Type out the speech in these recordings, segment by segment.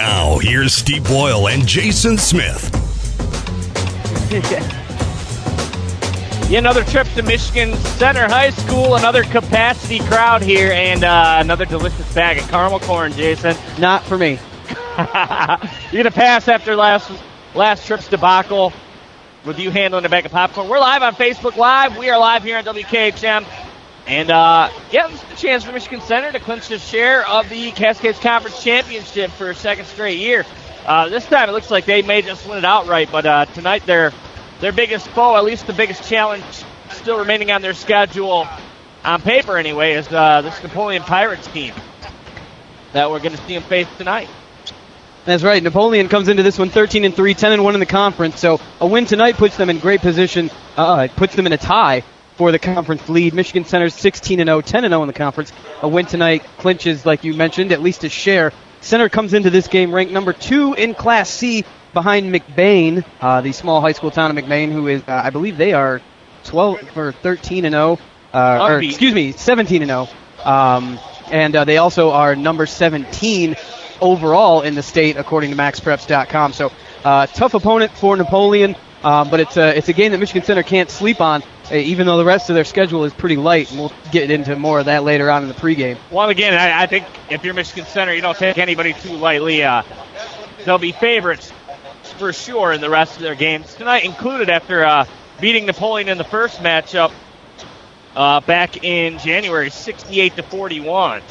Now, here's Steve Boyle and Jason Smith. Another trip to Michigan Center High School, another capacity crowd here, and another delicious bag of caramel corn, Jason. Not for me. You're going to pass after last trip's debacle with you handling a bag of popcorn. We're live on Facebook Live. We are live here on WKHM. And, this is a chance for Michigan Center to clinch its share of the Cascades Conference Championship for a second straight year. This time it looks like they may just win it outright, but tonight their biggest foe, at least the biggest challenge still remaining on their schedule, on paper anyway, is this Napoleon Pirates team that we're going to see them face tonight. That's right. Napoleon comes into this one 13-3, 10-1 in the conference. So a win tonight puts them in great position. Puts them in a tie for the conference lead. Michigan Center's 16-0, 10-0 in the conference. A win tonight clinches, like you mentioned, at least a share. Center comes into this game ranked number 2 in Class C behind McBain, the small high school town of McBain, who is, I believe they are 13-0, 17-0. And they also are number 17 overall in the state, according to MaxPreps.com. So tough opponent for Napoleon, but it's a game that Michigan Center can't sleep on, even though the rest of their schedule is pretty light, and we'll get into more of that later on in the pregame. Well, again, I think if you're Michigan Center, you don't take anybody too lightly. They'll be favorites for sure in the rest of their games tonight, included after beating Napoleon in the first matchup back in January, 68-41.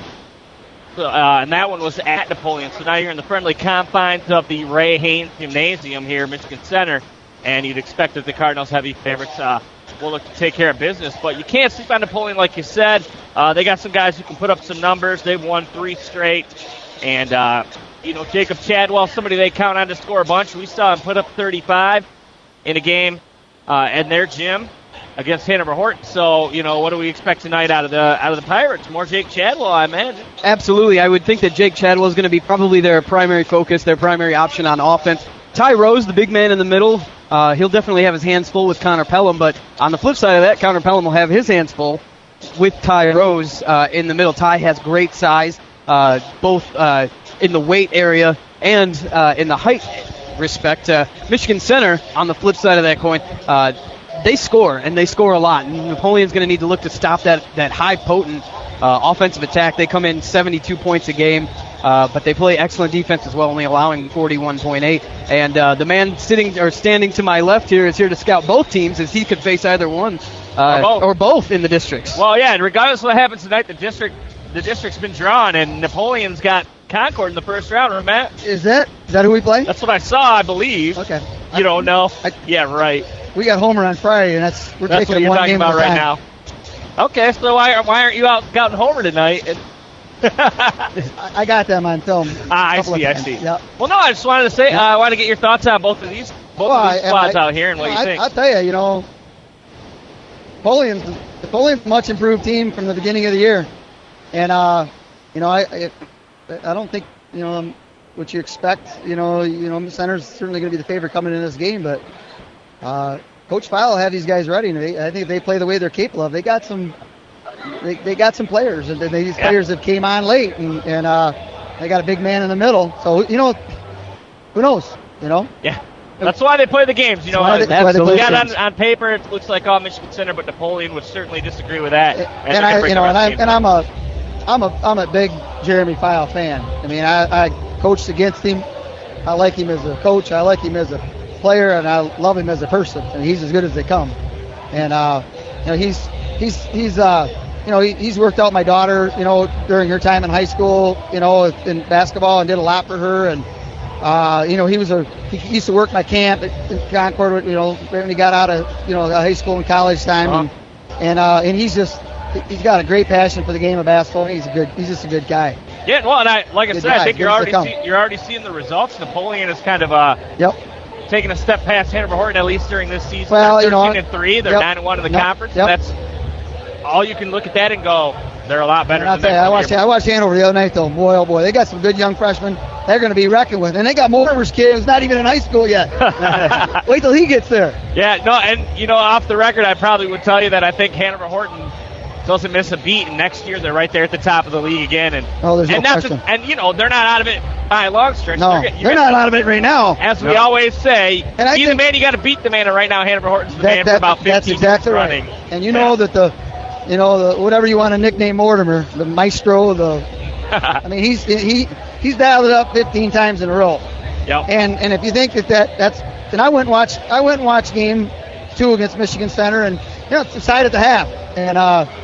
And that one was at Napoleon. So now you're in the friendly confines of the Ray Haynes Gymnasium here, Michigan Center, and you'd expect that the Cardinals, heavy favorites, will look to take care of business. But you can't sleep on Napoleon, like you said. They got some guys who can put up some numbers. They've won 3 straight. And, Jacob Chadwell, somebody they count on to score a bunch. We saw him put up 35 in a game in their gym against Hanover Horton. So, what do we expect tonight out of the Pirates? More Jake Chadwell, I imagine. Absolutely. I would think that Jake Chadwell is going to be probably their primary focus, their primary option on offense. Ty Rose, the big man in the middle, he'll definitely have his hands full with Connor Pelham, but on the flip side of that, Connor Pelham will have his hands full with Ty Rose in the middle. Ty has great size, both in the weight area and in the height respect. Michigan Center, on the flip side of that coin, they score, and they score a lot. And Napoleon's going to need to look to stop that high, potent offensive attack. They come in 72 points a game, but they play excellent defense as well, only allowing 41.8. And the man standing to my left here is here to scout both teams, as he could face either one or both in the districts. Well, yeah, and regardless of what happens tonight, the district's been drawn, and Napoleon's got Concord in the first round, right, Matt? Is that who we play? That's what I saw, I believe. Okay. You don't know? Yeah, right. We got Homer on Friday, and we're that's taking what one you're game talking about right now. Okay, so why aren't you out scouting Homer tonight? I got them on film. I see. Yep. Well, no, I just wanted to say, I want to get your thoughts on both of these squads out here and what you think. I'll tell you, Napoleon's a much improved team from the beginning of the year, and I don't think what you expect. Center's certainly going to be the favorite coming in this game, but Coach File will have these guys ready, and I think if they play the way they're capable of, they got some players, and these players have came on late, and they got a big man in the middle. So who knows? Yeah. That's why they play the games. Absolutely. On paper, it looks like all Michigan Center, but Napoleon would certainly disagree with that. I'm a big Jeremy File fan. I mean, I coached against him. I like him as a coach. I like him as a player, and I love him as a person. And he's as good as they come. And he's worked out my daughter, during her time in high school, in basketball, and did a lot for her. And he used to work my camp at Concord, when he got out of high school and college time, and he's got a great passion for the game of basketball. He's just a good guy. Yeah, well, and I think you're already seeing the results. Napoleon is kind of taking a step past Hanover Horton, at least during this season. Well, they're 13-3. They're 9-1 in the conference. Yep. That's all you can look at that and go, they're a lot better. I watched Hanover the other night, though. Boy, oh boy, they got some good young freshmen. They're going to be reckoned with, and they got Mortimer's kid who's not even in high school yet. Wait till he gets there. Yeah, no, and off the record, I probably would tell you that I think Hanover Horton doesn't miss a beat, and next year they're right there at the top of the league again. And there's no question. And they're not out of it by a long stretch. No, they're not out of it right now. As we always say, and be the man, you got to beat the man. And right now, Hannaford Horton's the man for about 15 That's exactly years running. Right. And you know that the whatever you want to nickname Mortimer, the maestro, I mean, he's dialed it up 15 times in a row. Yep. And if you think that's, and I went and watched game 2 against Michigan Center, and it's decided at the half, and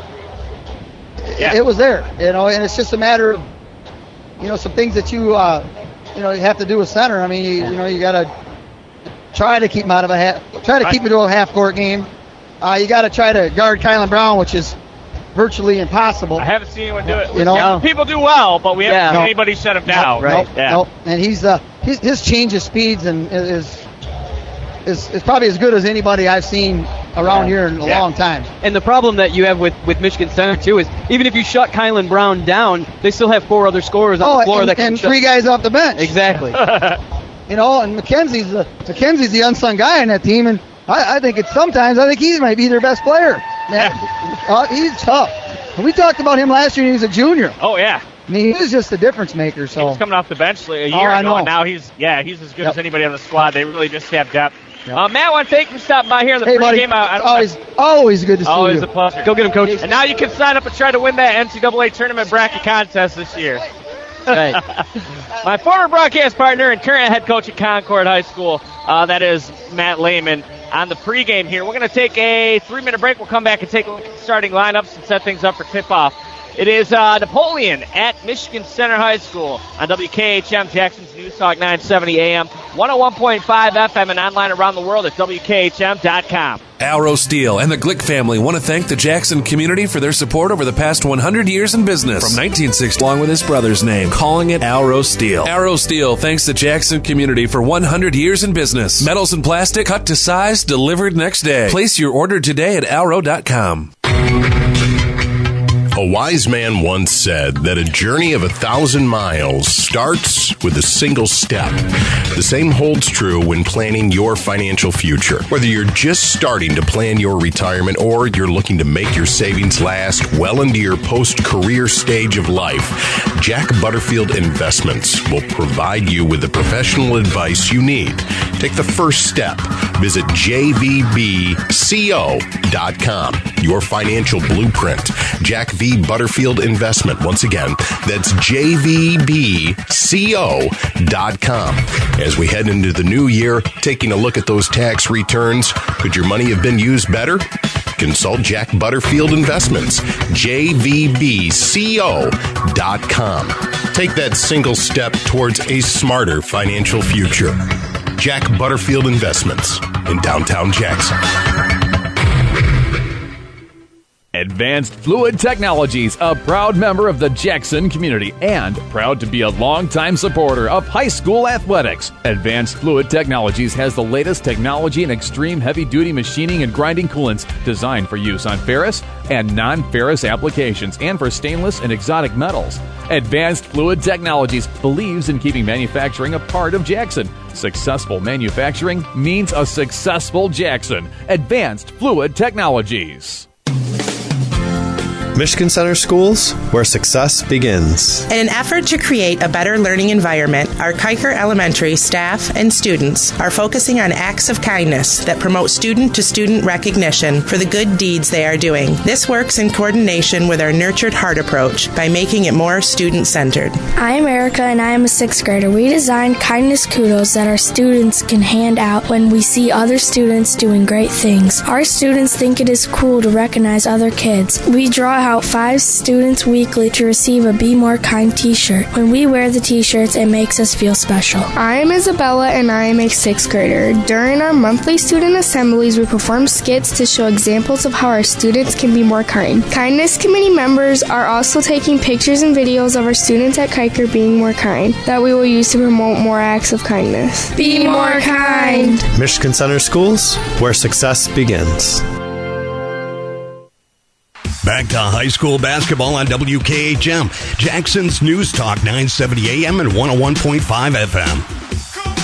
it was there, and it's just a matter of some things that you have to do with center. I mean, you got to try to keep him out of keep him to a half court game. You got to try to guard Kylan Brown, which is virtually impossible. I haven't seen anyone do it. People do well, but we haven't seen anybody shut him down. Nope. And his change of speeds and is probably as good as anybody I've seen around here in a long time. And the problem that you have with Michigan Center too is even if you shut Kylan Brown down, they still have 4 other scorers on the floor and 3 guys off the bench. Exactly. And McKenzie's the unsung guy on that team, and I think he might be their best player. He's tough. And we talked about him last year. He was a junior. Oh yeah. I mean, he was just a difference maker. So he was coming off the bench a year ago, and now he's as good as anybody on the squad. They really just have depth. Yep. Matt, I want to thank you for stopping by here in the pregame. Always good to see you. Always a pleasure. Go get him, Coach. And now you can sign up and try to win that NCAA tournament bracket contest this year. Right. My former broadcast partner and current head coach at Concord High School, that is Matt Lehman, on the pregame here. We're going to take a 3-minute break. We'll come back and take a look at the starting lineups and set things up for tip-off. It is Napoleon at Michigan Center High School on WKHM, Jackson's News Talk 970 AM, 101.5 FM, and online around the world at WKHM.com. Arrow Steel and the Glick family want to thank the Jackson community for their support over the past 100 years in business. From 1960, along with his brother's name, calling it Arrow Steel. Arrow Steel thanks the Jackson community for 100 years in business. Metals and plastic, cut to size, delivered next day. Place your order today at arrow.com. A wise man once said that a journey of 1,000 miles starts with a single step. The same holds true when planning your financial future. Whether you're just starting to plan your retirement or you're looking to make your savings last well into your post-career stage of life, Jack Butterfield Investments will provide you with the professional advice you need. Take the first step. Visit jvbco.com. Your financial blueprint. Jack V. Butterfield Investment. Once again, that's jvbco.com. As we head into the new year, taking a look at those tax returns, could your money have been used better? Consult Jack Butterfield Investments, jvbco.com. Take that single step towards a smarter financial future. Jack Butterfield Investments in downtown Jackson. Advanced Fluid Technologies, a proud member of the Jackson community and proud to be a longtime supporter of high school athletics. Advanced Fluid Technologies has the latest technology in extreme heavy-duty machining and grinding coolants designed for use on ferrous and non-ferrous applications and for stainless and exotic metals. Advanced Fluid Technologies believes in keeping manufacturing a part of Jackson. Successful manufacturing means a successful Jackson. Advanced Fluid Technologies. Michigan Center Schools, where success begins. In an effort to create a better learning environment, our Kiker Elementary staff and students are focusing on acts of kindness that promote student-to-student recognition for the good deeds they are doing. This works in coordination with our Nurtured Heart approach by making it more student-centered. I'm Erica, and I am a 6th grader. We designed kindness kudos that our students can hand out when we see other students doing great things. Our students think it is cool to recognize other kids. We draw out 5 students weekly to receive a Be More Kind t-shirt. When we wear the t-shirts, it makes us feel special. I am Isabella, and I am a 6th grader. During our monthly student assemblies, we perform skits to show examples of how our students can be more kind. Kindness Committee members are also taking pictures and videos of our students at Kiker being more kind that we will use to promote more acts of kindness. Be more kind. Michigan Center Schools, where success begins. Back to high school basketball on WKHM, Jackson's News Talk 970 AM and 101.5 FM.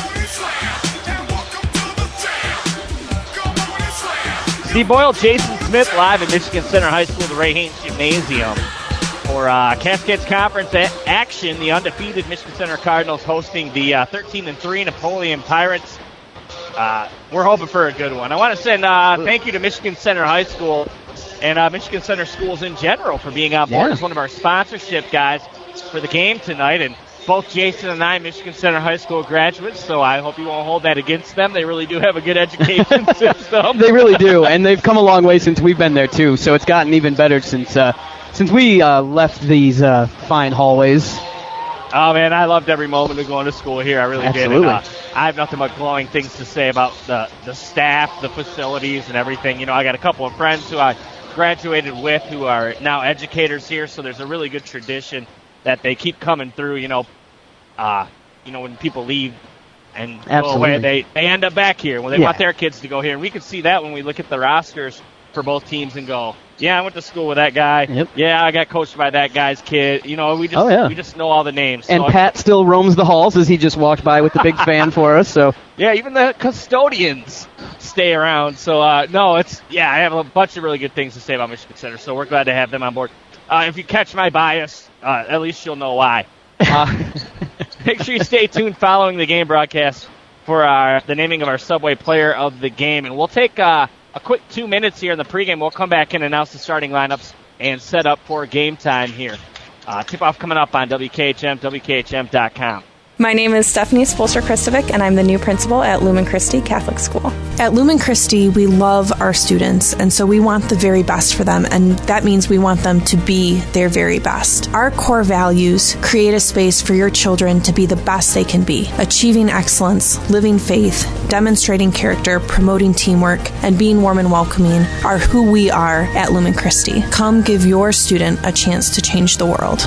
Steve Boyle, Jason Smith Smith live at Michigan Center High School, the Ray Haynes Gymnasium. For Cascades Conference action, the undefeated Michigan Center Cardinals hosting the 13-3 Napoleon Pirates. We're hoping for a good one. I want to send thank you to Michigan Center High School and Michigan Center schools in general for being on board as one of our sponsorship guys for the game tonight. And both Jason and I, Michigan Center High School graduates, so I hope you won't hold that against them. They really do have a good education system. They really do, and they've come a long way since we've been there, too, so it's gotten even better since we left these fine hallways. Oh, man, I loved every moment of going to school here. I really Absolutely. did. And, I have nothing but glowing things to say about the staff, the facilities, and everything. You know, I got a couple of friends who I graduated with who are now educators here, so there's a really good tradition that they keep coming through. You know, when people leave and go away, they end up back here. Well, they want their kids to go here, and we can see that when we look at the rosters for both teams and go, yeah, I went to school with that guy. Yep. Yeah, I got coached by that guy's kid. You know, we just know all the names. And so Pat still roams the halls as he just walked by with the big fan for us. So yeah, even the custodians stay around. So I have a bunch of really good things to say about Michigan Center. So we're glad to have them on board. If you catch my bias, at least you'll know why. Make sure you stay tuned following the game broadcast for the naming of our Subway Player of the Game, and we'll take a quick 2 minutes here in the pregame. We'll come back and announce the starting lineups and set up for game time here. Tip-off coming up on WKHM, WKHM.com. My name is Stephanie Spolster-Kristovic, and I'm the new principal at Lumen Christi Catholic School. At Lumen Christi, we love our students, and so we want the very best for them, and that means we want them to be their very best. Our core values create a space for your children to be the best they can be, achieving excellence, living faith, demonstrating character, promoting teamwork, and being warm and welcoming are who we are at Lumen Christi. Come give your student a chance to change the world.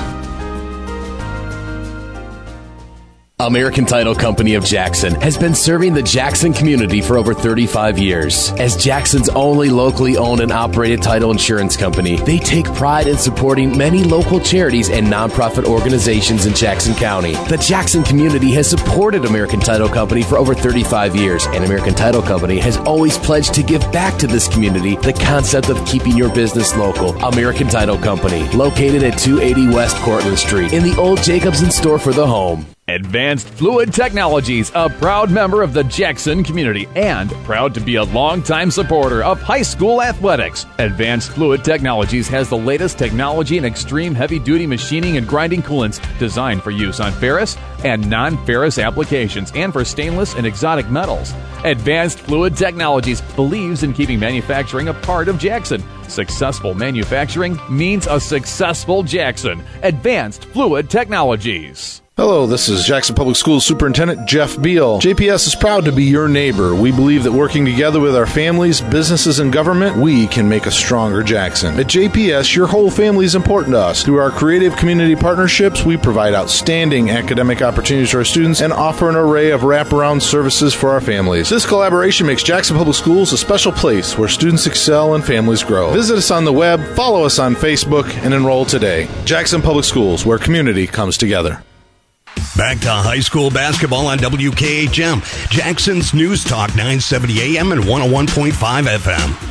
American Title Company of Jackson has been serving the Jackson community for over 35 years. As Jackson's only locally owned and operated title insurance company, they take pride in supporting many local charities and nonprofit organizations in Jackson County. The Jackson community has supported American Title Company for over 35 years, and American Title Company has always pledged to give back to this community the concept of keeping your business local. American Title Company, located at 280 West Cortlandt Street in the old Jacobson store for the home. Advanced Fluid Technologies, a proud member of the Jackson community and proud to be a longtime supporter of high school athletics. Advanced Fluid Technologies has the latest technology in extreme heavy-duty machining and grinding coolants designed for use on ferrous and non-ferrous applications and for stainless and exotic metals. Advanced Fluid Technologies believes in keeping manufacturing a part of Jackson. Successful manufacturing means a successful Jackson. Advanced Fluid Technologies. Hello, this is Jackson Public Schools Superintendent Jeff Beal. JPS is proud to be your neighbor. We believe that working together with our families, businesses, and government, we can make a stronger Jackson. At JPS, your whole family is important to us. Through our creative community partnerships, we provide outstanding academic opportunities to our students and offer an array of wraparound services for our families. This collaboration makes Jackson Public Schools a special place where students excel and families grow. Visit us on the web, follow us on Facebook, and enroll today. Jackson Public Schools, where community comes together. Back to high school basketball on WKHM, Jackson's News Talk 970 AM and 101.5 FM.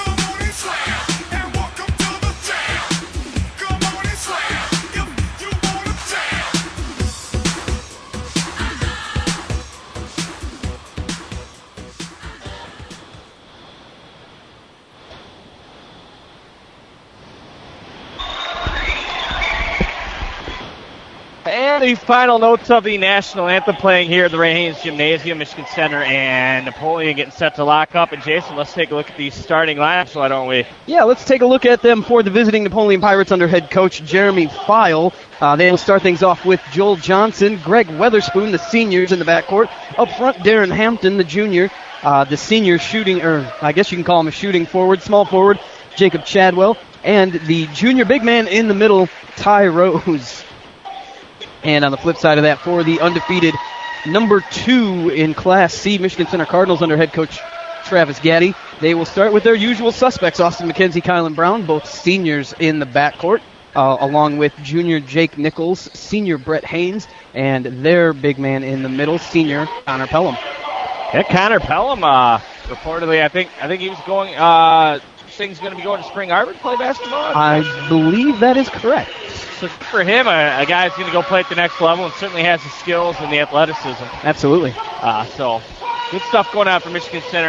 And the final notes of the national anthem playing here at the Ray Haynes Gymnasium, Michigan Center and Napoleon getting set to lock up. And Jason, let's take a look at these starting lineups, why don't we? Yeah, let's take a look at them for the visiting Napoleon Pirates under head coach Jeremy File. They will start things off with Joel Johnson, Greg Weatherspoon, the seniors in the backcourt. Up front, Darren Hampton, the junior, the senior shooting, or I guess you can call him a shooting forward, small forward, Jacob Chadwell, and the junior big man in the middle, Ty Rose. And on the flip side of that, for the undefeated number 2 in Class C, Michigan Center Cardinals under head coach Travis Gaddy, they will start with their usual suspects, Austin McKenzie, Kylan Brown, both seniors in the backcourt, along with junior Jake Nichols, senior Brett Haynes, and their big man in the middle, senior Connor Pelham. Yeah, Connor Pelham, reportedly, I think he was going thing's going to be going to Spring Arbor to play basketball? I believe that is correct. So for him, a guy who's going to go play at the next level and certainly has the skills and the athleticism. Absolutely. So good stuff going on for Michigan Center.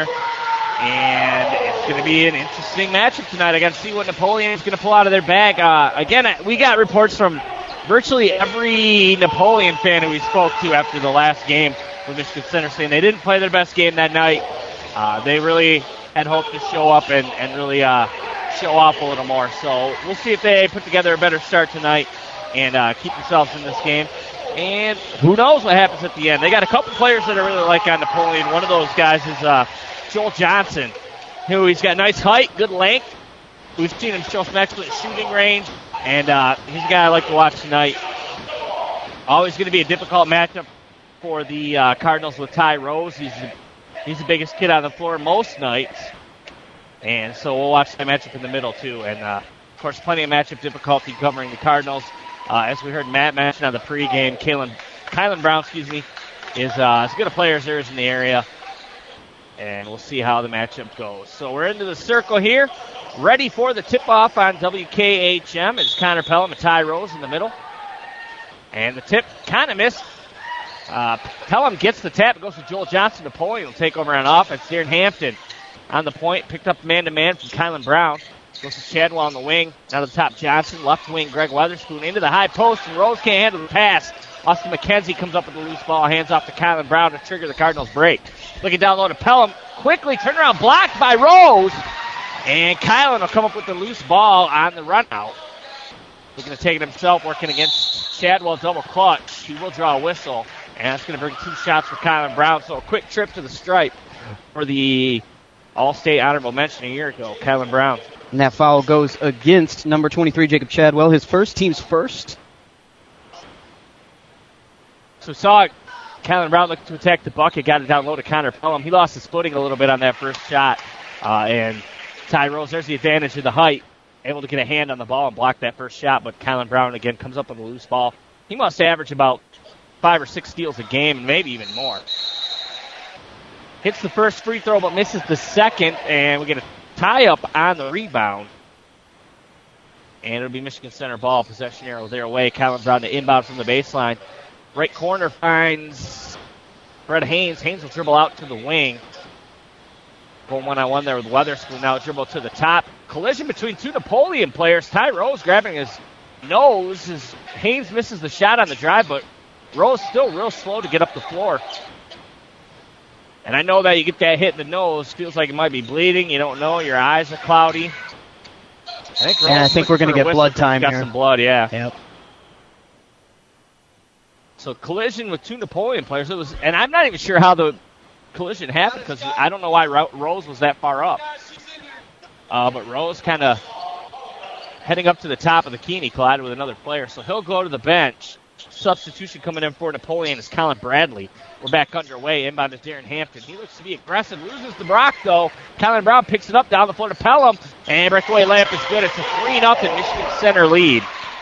And it's going to be an interesting matchup tonight. I got to see what Napoleon is going to pull out of their bag. Again, we got reports from virtually every Napoleon fan who we spoke to after the last game with Michigan Center saying they didn't play their best game that night. They really had hoped to show up and really show off a little more. So we'll see if they put together a better start tonight and keep themselves in this game. And who knows what happens at the end. They got a couple players that I really like on Napoleon. One of those guys is Joel Johnson, who he's got nice height, good length. We've seen him show some excellent shooting range, and he's a guy I like to watch tonight. Always going to be a difficult matchup for the Cardinals with Ty Rose. He's the biggest kid on the floor most nights, and so we'll watch that matchup in the middle too. And of course, plenty of matchup difficulty covering the Cardinals. As we heard Matt mention on the pregame, Kylan Brown, is as good a player as there is in the area. And we'll see how the matchup goes. So we're into the circle here. Ready for the tip-off on WKHM. It's Connor Pelham and Ty Rose in the middle. And the tip kind of missed. Pelham gets the tap. It goes to Joel Johnson. Napoleon will take over on offense. Darren Hampton on the point. Picked up man-to-man from Kylan Brown. Goes to Chadwell on the wing. Now to the top, Johnson. Left wing, Greg Weatherspoon into the high post. And Rose can't handle the pass. Austin McKenzie comes up with the loose ball. Hands off to Kylan Brown to trigger the Cardinals' break. Looking down low to Pelham. Quickly turn around, blocked by Rose. And Kylan will come up with the loose ball on the run out. Looking to take it himself, working against Chadwell, double clutch. He will draw a whistle. And that's going to bring 2 shots for Kylan Brown. So a quick trip to the stripe for the All-State honorable mention a year ago, Kylan Brown. And that foul goes against number 23, Jacob Chadwell, his team's first. So saw Kylan Brown look to attack the bucket, got it down low to Connor Pelham. He lost his footing a little bit on that first shot. And Ty Rose, there's the advantage of the height, able to get a hand on the ball and block that first shot. But Kylan Brown, again, comes up with a loose ball. He must average about 5 or 6 steals a game, and maybe even more. Hits the first free throw, but misses the second, and we get a tie-up on the rebound. And it'll be Michigan Center ball. Possession arrow their way. Kylan Brown to inbound from the baseline. Right corner finds Fred Haynes. Haynes will dribble out to the wing. Going one-on-one there with Weatherspoon. Now dribble to the top. Collision between 2 Napoleon players. Ty Rose grabbing his nose as Haynes misses the shot on the drive, but Rose still real slow to get up the floor. And I know that you get that hit in the nose. Feels like it might be bleeding. You don't know. Your eyes are cloudy. I think we're going to get blood time here. Got some blood, yeah. Yep. So collision with 2 Napoleon players. And I'm not even sure how the collision happened because I don't know why Rose was that far up. But Rose kind of heading up to the top of the key, and he collided with another player. So he'll go to the bench. Substitution coming in for Napoleon is Colin Bradley. We're back underway. Inbound is Darren Hampton. He looks to be aggressive. Loses the Brock, though. Kylan Brown picks it up down the floor to Pelham. And breakaway layup is good. It's a 3-0 Michigan Center lead.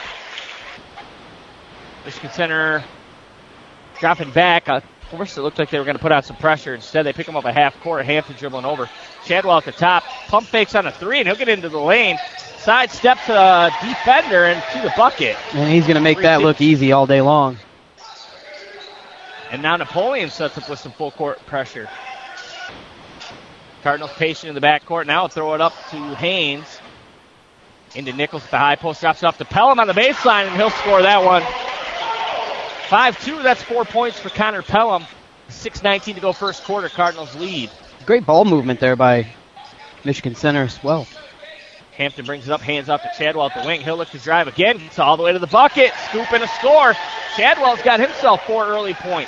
Michigan Center dropping back. First, it looked like they were going to put out some pressure. Instead, they pick him up at half court. Hampton dribbling over. Chadwell at the top. Pump fakes on a 3, and he'll get into the lane. Side step to the defender and to the bucket. And he's going to make that look easy all day long. And now Napoleon sets up with some full court pressure. Cardinals patient in the backcourt. Now throw it up to Haynes. Into Nichols at the high post. Drops it off to Pelham on the baseline, and he'll score that one. 5-2, that's 4 points for Connor Pelham. 6:19 to go first quarter. Cardinals lead. Great ball movement there by Michigan Center as well. Hampton brings it up, hands off to Chadwell at the wing. He'll look to drive again. Gets all the way to the bucket. Scoop and a score. Chadwell's got himself 4 early points.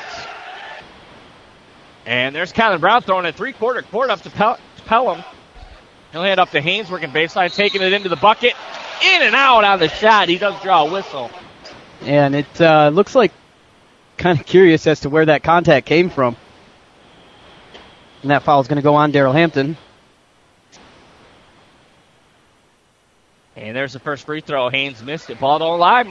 And there's Kylan Brown throwing a 3-quarter court up to Pelham. He'll hand up to Haynes, working baseline, taking it into the bucket. In and out on the shot. He does draw a whistle. And it looks like kind of curious as to where that contact came from. And that foul is going to go on Daryl Hampton. And there's the first free throw. Haynes missed it. Ball don't lie,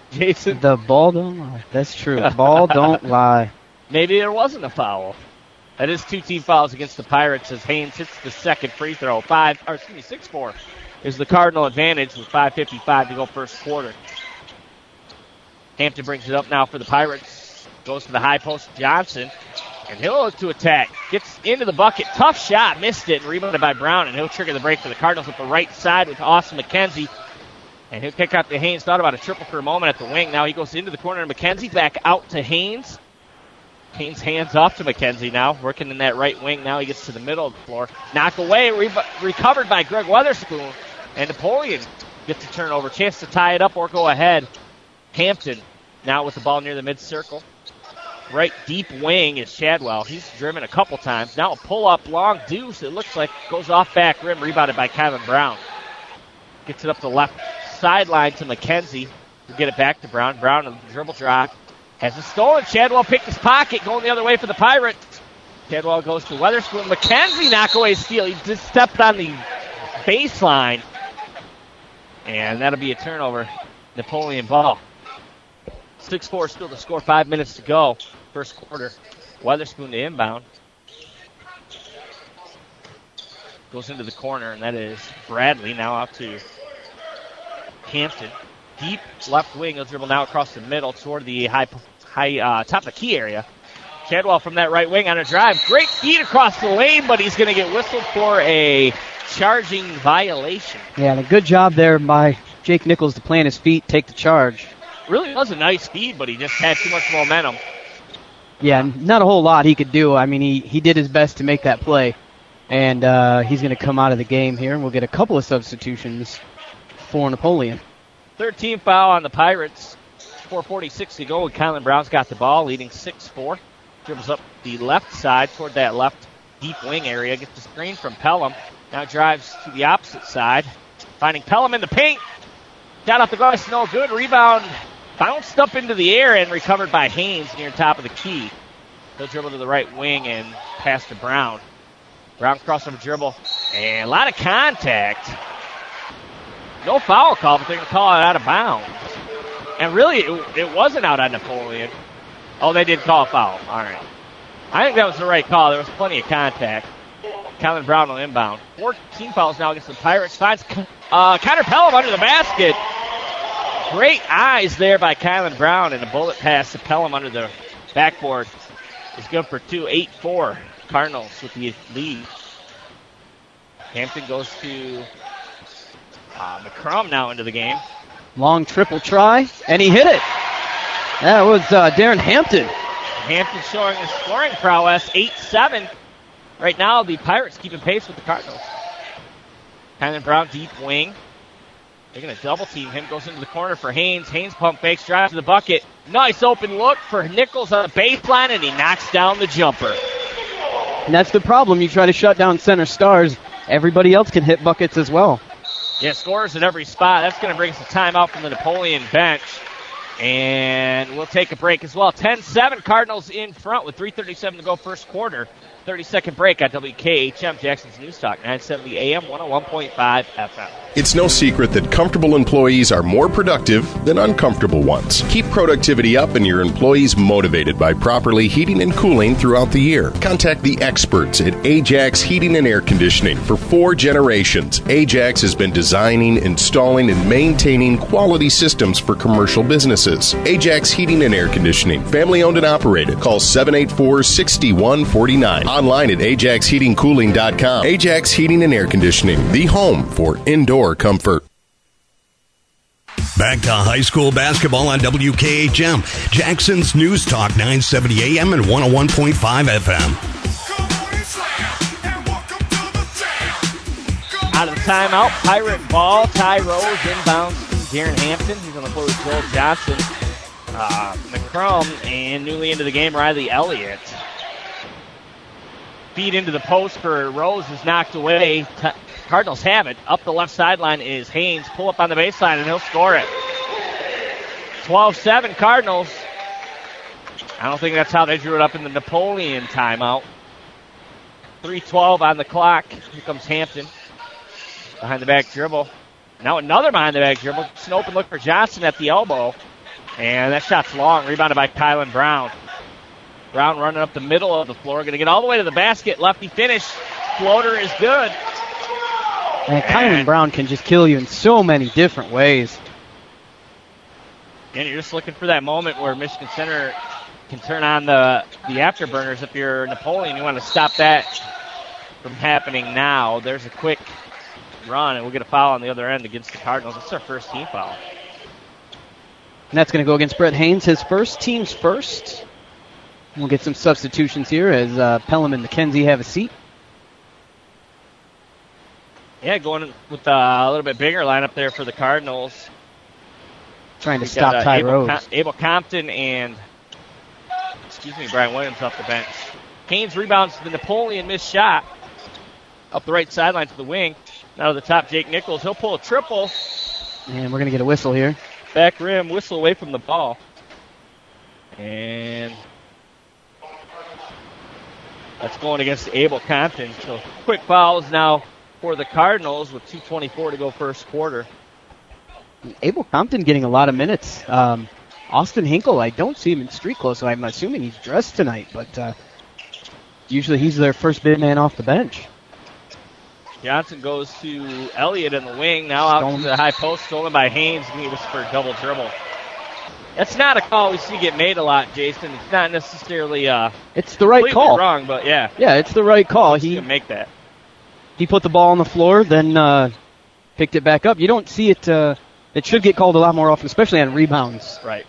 Jason. The ball don't lie. That's true. Ball don't lie. Maybe there wasn't a foul. That is 2 team fouls against the Pirates as Haynes hits the second free throw. 6-4 is the Cardinal advantage with 5:55 to go first quarter. Hampton brings it up now for the Pirates. Goes to the high post, Johnson, and he'll look to attack. Gets into the bucket. Tough shot. Missed it. Rebounded by Brown, and he'll trigger the break for the Cardinals at the right side with Austin McKenzie. And he'll kick out to Haynes. Thought about a triple for a moment at the wing. Now he goes into the corner. McKenzie back out to Haynes. Haynes hands off to McKenzie now. Working in that right wing. Now he gets to the middle of the floor. Knocked away. Recovered by Greg Weatherspoon. And Napoleon gets a turnover. Chance to tie it up or go ahead. Hampton now with the ball near the mid-circle. Right deep wing is Chadwell. He's driven a couple times. Now a pull-up long deuce. It looks like goes off back rim. Rebounded by Kylan Brown. Gets it up the left sideline to McKenzie. We'll get it back to Brown. Brown on the dribble drive. Has it stolen. Chadwell picked his pocket. Going the other way for the Pirates. Chadwell goes to Weatherspoon. McKenzie knock away steal. He just stepped on the baseline. And that'll be a turnover. Napoleon ball. 6-4 still to score. 5 minutes to go. First quarter. Weatherspoon to inbound. Goes into the corner, and that is Bradley. Now out to Hampton. Deep left wing. He'll dribble now across the middle toward the high top of the key area. Chadwell from that right wing on a drive. Great feed across the lane, but he's going to get whistled for a charging violation. Yeah, and a good job there by Jake Nichols to plant his feet, take the charge. Really was a nice feed, but he just had too much momentum. Yeah, not a whole lot he could do. I mean, he did his best to make that play. And he's going to come out of the game here, and we'll get a couple of substitutions for Napoleon. 13 foul on the Pirates. 4:46 to go, and Kylan Brown's got the ball, leading 6-4. Dribbles up the left side toward that left deep wing area. Gets the screen from Pelham. Now drives to the opposite side. Finding Pelham in the paint. Shot off the glass, no good. Rebound bounced up into the air and recovered by Haynes near top of the key. He'll dribble to the right wing and pass to Brown. Brown crossover dribble. And a lot of contact. No foul call, but they're going to call it out of bounds. And really, it wasn't out on Napoleon. Oh, they did call a foul. All right. I think that was the right call. There was plenty of contact. Kylan Brown will inbound. 14 fouls now against the Pirates. Finds Connor Pelham under the basket. Great eyes there by Kylan Brown, and a bullet pass to Pelham under the backboard is good for 2. 8-4 Cardinals with the lead. Hampton goes to McCrum now into the game. Long triple try, and he hit it. That was Darren Hampton. Hampton showing his scoring prowess, 8-7. Right now, the Pirates keeping pace with the Cardinals. Kylan Brown, deep wing. They're going to double team him. Goes into the corner for Haynes. Haynes pump fakes, drives to the bucket. Nice open look for Nichols on the baseline, and he knocks down the jumper. And that's the problem. You try to shut down center stars. Everybody else can hit buckets as well. Yeah, scores at every spot. That's going to bring us a timeout from the Napoleon bench. And we'll take a break as well. 10-7 Cardinals in front with 3:37 to go first quarter. 30-second break at WKHM, Jackson's News Talk, 970 AM, 101.5 FM. It's no secret that comfortable employees are more productive than uncomfortable ones. Keep productivity up and your employees motivated by properly heating and cooling throughout the year. Contact the experts at Ajax Heating and Air Conditioning. For 4 generations, Ajax has been designing, installing, and maintaining quality systems for commercial businesses. Ajax Heating and Air Conditioning, family owned and operated. Call 784-6149. Online at AjaxHeatingCooling.com. Ajax Heating and Air Conditioning, the home for indoor comfort. Back to high school basketball on WKHM, Jackson's News Talk, 970 AM and 101.5 FM. Out of the timeout, Pirate ball. Ty Rose inbounds to Darren Hampton. He's on the floor with Joel Johnson. McCrum, and newly into the game, Riley Elliott. Feed into the post for Rose is knocked away. Cardinals have it. Up the left sideline is Haynes. Pull up on the baseline, and he'll score it. 12-7 Cardinals. I don't think that's how they drew it up in the Napoleon timeout. 3:12 on the clock. Here comes Hampton. Behind the back dribble. Now another behind the back dribble. Just an open look for Johnson at the elbow. And that shot's long. Rebounded by Kylan Brown. Brown running up the middle of the floor. Going to get all the way to the basket. Lefty finish. Floater is good. And Kylan Brown can just kill you in so many different ways. And you're just looking for that moment where Michigan Center can turn on the afterburners. If you're Napoleon, you want to stop that from happening now. There's a quick run, and we'll get a foul on the other end against the Cardinals. It's our first team foul. And that's going to go against Brett Haynes, his first, team's first. We'll get some substitutions here as Pelham and McKenzie have a seat. Yeah, going with a little bit bigger lineup there for the Cardinals. Trying to stop Ty Rose. Abel Compton and, Brian Williams off the bench. Haynes rebounds to the Napoleon missed shot. Up the right sideline to the wing. Now to the top, Jake Nichols. He'll pull a triple. And we're going to get a whistle here. Back rim, whistle away from the ball. And that's going against Abel Compton. So quick fouls now for the Cardinals with 2:24 to go first quarter. Abel Compton getting a lot of minutes. Austin Hinkle, I don't see him in street clothes, so I'm assuming he's dressed tonight. But usually he's their first big man off the bench. Johnson goes to Elliott in the wing. Now out to the high post, stolen by Haynes. Need this for a double dribble. That's not a call we see get made a lot, Jason. It's not necessarily it's the right call. Wrong, but yeah. Yeah, it's the right call. He can make that. He put the ball on the floor, then picked it back up. You don't see it. It should get called a lot more often, especially on rebounds. Right.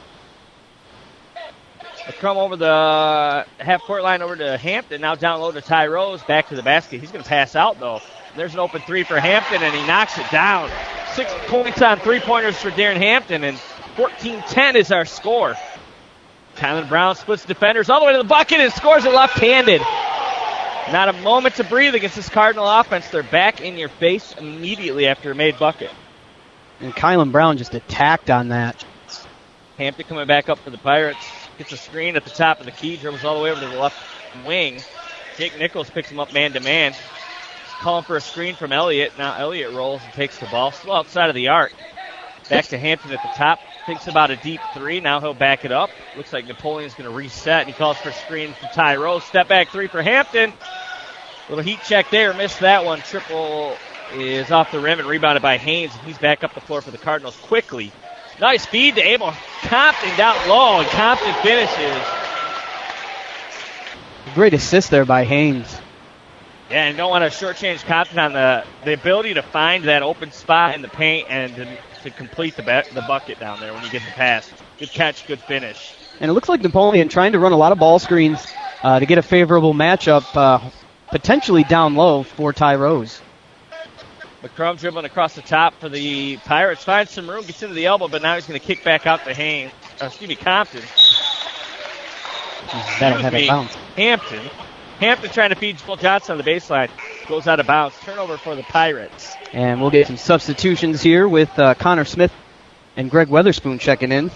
A come over the half-court line over to Hampton. Now down low to Ty Rose. Back to the basket. He's going to pass out, though. There's an open three for Hampton, and he knocks it down. 6 points on three-pointers for Darren Hampton, and 14-10 is our score. Kylan Brown splits defenders all the way to the bucket and scores it left-handed. Not a moment to breathe against this Cardinal offense. They're back in your face immediately after a made bucket. And Kylan Brown just attacked on that. Hampton coming back up for the Pirates. Gets a screen at the top of the key. Dribbles all the way over to the left wing. Jake Nichols picks him up man-to-man. Calling for a screen from Elliott. Now Elliott rolls and takes the ball. Still outside of the arc. Back to Hampton at the top. Thinks about a deep three. Now he'll back it up. Looks like Napoleon's going to reset. And he calls for a screen from Ty Rose. Step back three for Hampton. Little heat check there. Missed that one. Triple is off the rim and rebounded by Haynes. He's back up the floor for the Cardinals quickly. Nice feed to Abel Compton down low, and Compton finishes. Great assist there by Haynes. Yeah, and don't want to shortchange Compton on the ability to find that open spot in the paint and to complete the bucket down there when you get the pass. Good catch, good finish. And it looks like Napoleon trying to run a lot of ball screens to get a favorable matchup, potentially down low for Ty Rose. McCrum dribbling across the top for the Pirates. Finds some room, gets into the elbow, but now he's going to kick back out to Compton. That'll have a bounce. Hampton trying to feed Joel Johnson on the baseline. Goes out of bounds. Turnover for the Pirates. And we'll get some substitutions here with Connor Smith and Greg Weatherspoon checking in.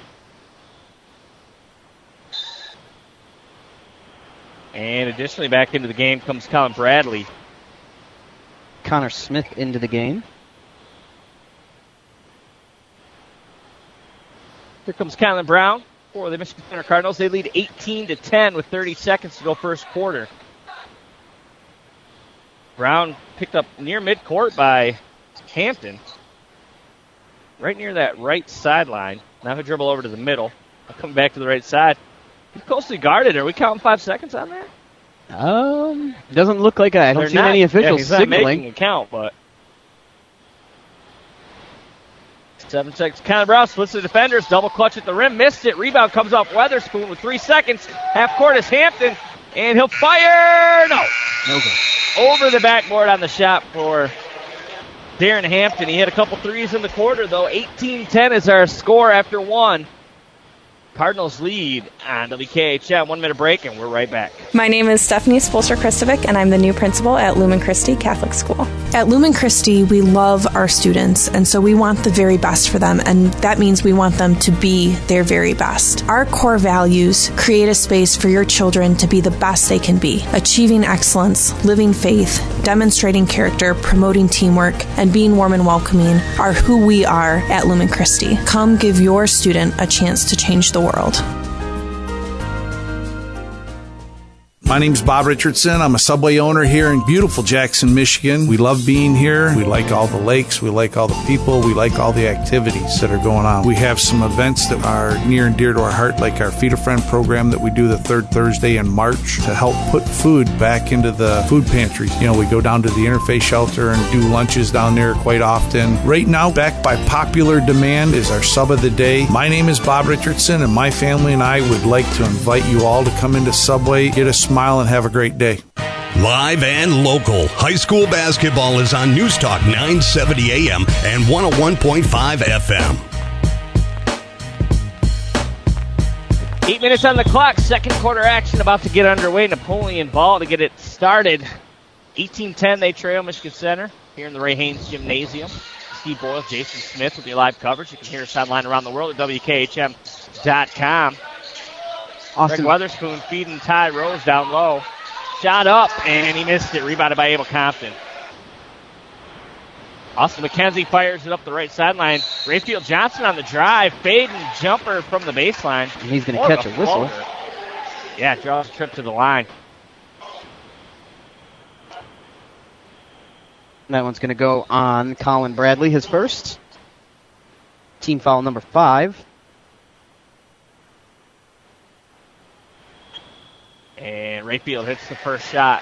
And additionally, back into the game comes Colin Bradley. Connor Smith into the game. Here comes Kylan Brown for the Michigan Center Cardinals. They lead 18-10 with 30 seconds to go first quarter. Brown picked up near midcourt by Hampton. Right near that right sideline. Now he'll dribble over to the middle. I'll come back to the right side. He's closely guarded. Are we counting 5 seconds on that? Doesn't look like I don't see any officials he's signaling. Not making a count, but 7 seconds. Kylan Brown splits the defenders. Double clutch at the rim. Missed it. Rebound comes off Weatherspoon with 3 seconds. Half court is Hampton, and he'll fire. No good. Over the backboard on the shot for Darren Hampton. He hit a couple threes in the quarter, though. 18-10 is our score after one. Cardinals lead on WKHM. 1 minute break, and we're right back. My name is Stephanie Spolster-Kristovic, and I'm the new principal at Lumen Christi Catholic School. At Lumen Christi, we love our students, and so we want the very best for them, and that means we want them to be their very best. Our core values create a space for your children to be the best they can be, achieving excellence, living faith, demonstrating character, promoting teamwork, and being warm and welcoming are who we are at Lumen Christi. Come give your student a chance to change the world. My name's Bob Richardson. I'm a Subway owner here in beautiful Jackson, Michigan. We love being here. We like all the lakes. We like all the people. We like all the activities that are going on. We have some events that are near and dear to our heart, like our Feed a Friend program that we do the third Thursday in March to help put food back into the food pantries. You know, we go down to the Interfaith Shelter and do lunches down there quite often. Right now, backed by popular demand, is our Sub of the Day. My name is Bob Richardson, and my family and I would like to invite you all to come into Subway, get a smile, and have a great day. Live and local. High school basketball is on News Talk 970 AM and 101.5 FM. 8 minutes on the clock. Second quarter action about to get underway. Napoleon ball to get it started. 18-10, they trail Michigan Center here in the Ray Haynes Gymnasium. Steve Boyle, Jason Smith with your live coverage. You can hear us online around the world at WKHM.com. Austin Greg Weatherspoon feeding Ty Rose down low. Shot up, and he missed it. Rebounded by Abel Compton. Austin McKenzie fires it up the right sideline. Rayfield Johnson on the drive. Fade and jumper from the baseline. And he's going to catch a whistle. Yeah, draws a trip to the line. That one's going to go on Colin Bradley, his first. Team foul number 5. And Rayfield hits the first shot.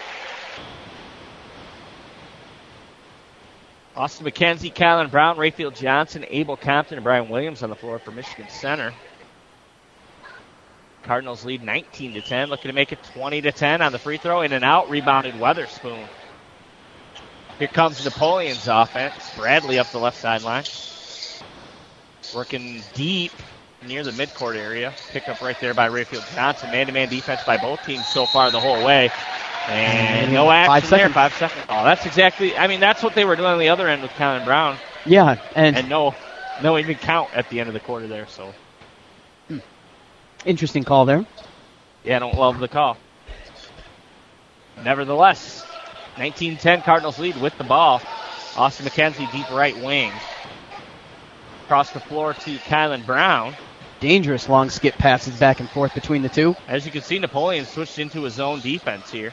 Austin McKenzie, Kylan Brown, Rayfield Johnson, Abel Compton, and Brian Williams on the floor for Michigan Center. Cardinals lead 19-10, looking to make it 20-10 on the free throw. In and out, rebounded Weatherspoon. Here comes Napoleon's offense. Bradley up the left sideline. Working deep near the midcourt area. Pick up right there by Rayfield Johnson. Man-to-man defense by both teams so far the whole way. And no action there. 5 seconds. Oh, that's exactly, that's what they were doing on the other end with Kylan Brown. Yeah. And no even count at the end of the quarter there. So interesting call there. Yeah, I don't love the call. Nevertheless, 19-10 Cardinals lead with the ball. Austin McKenzie, deep right wing. Across the floor to Kylan Brown. Dangerous long skip passes back and forth between the two. As you can see, Napoleon switched into his own defense here.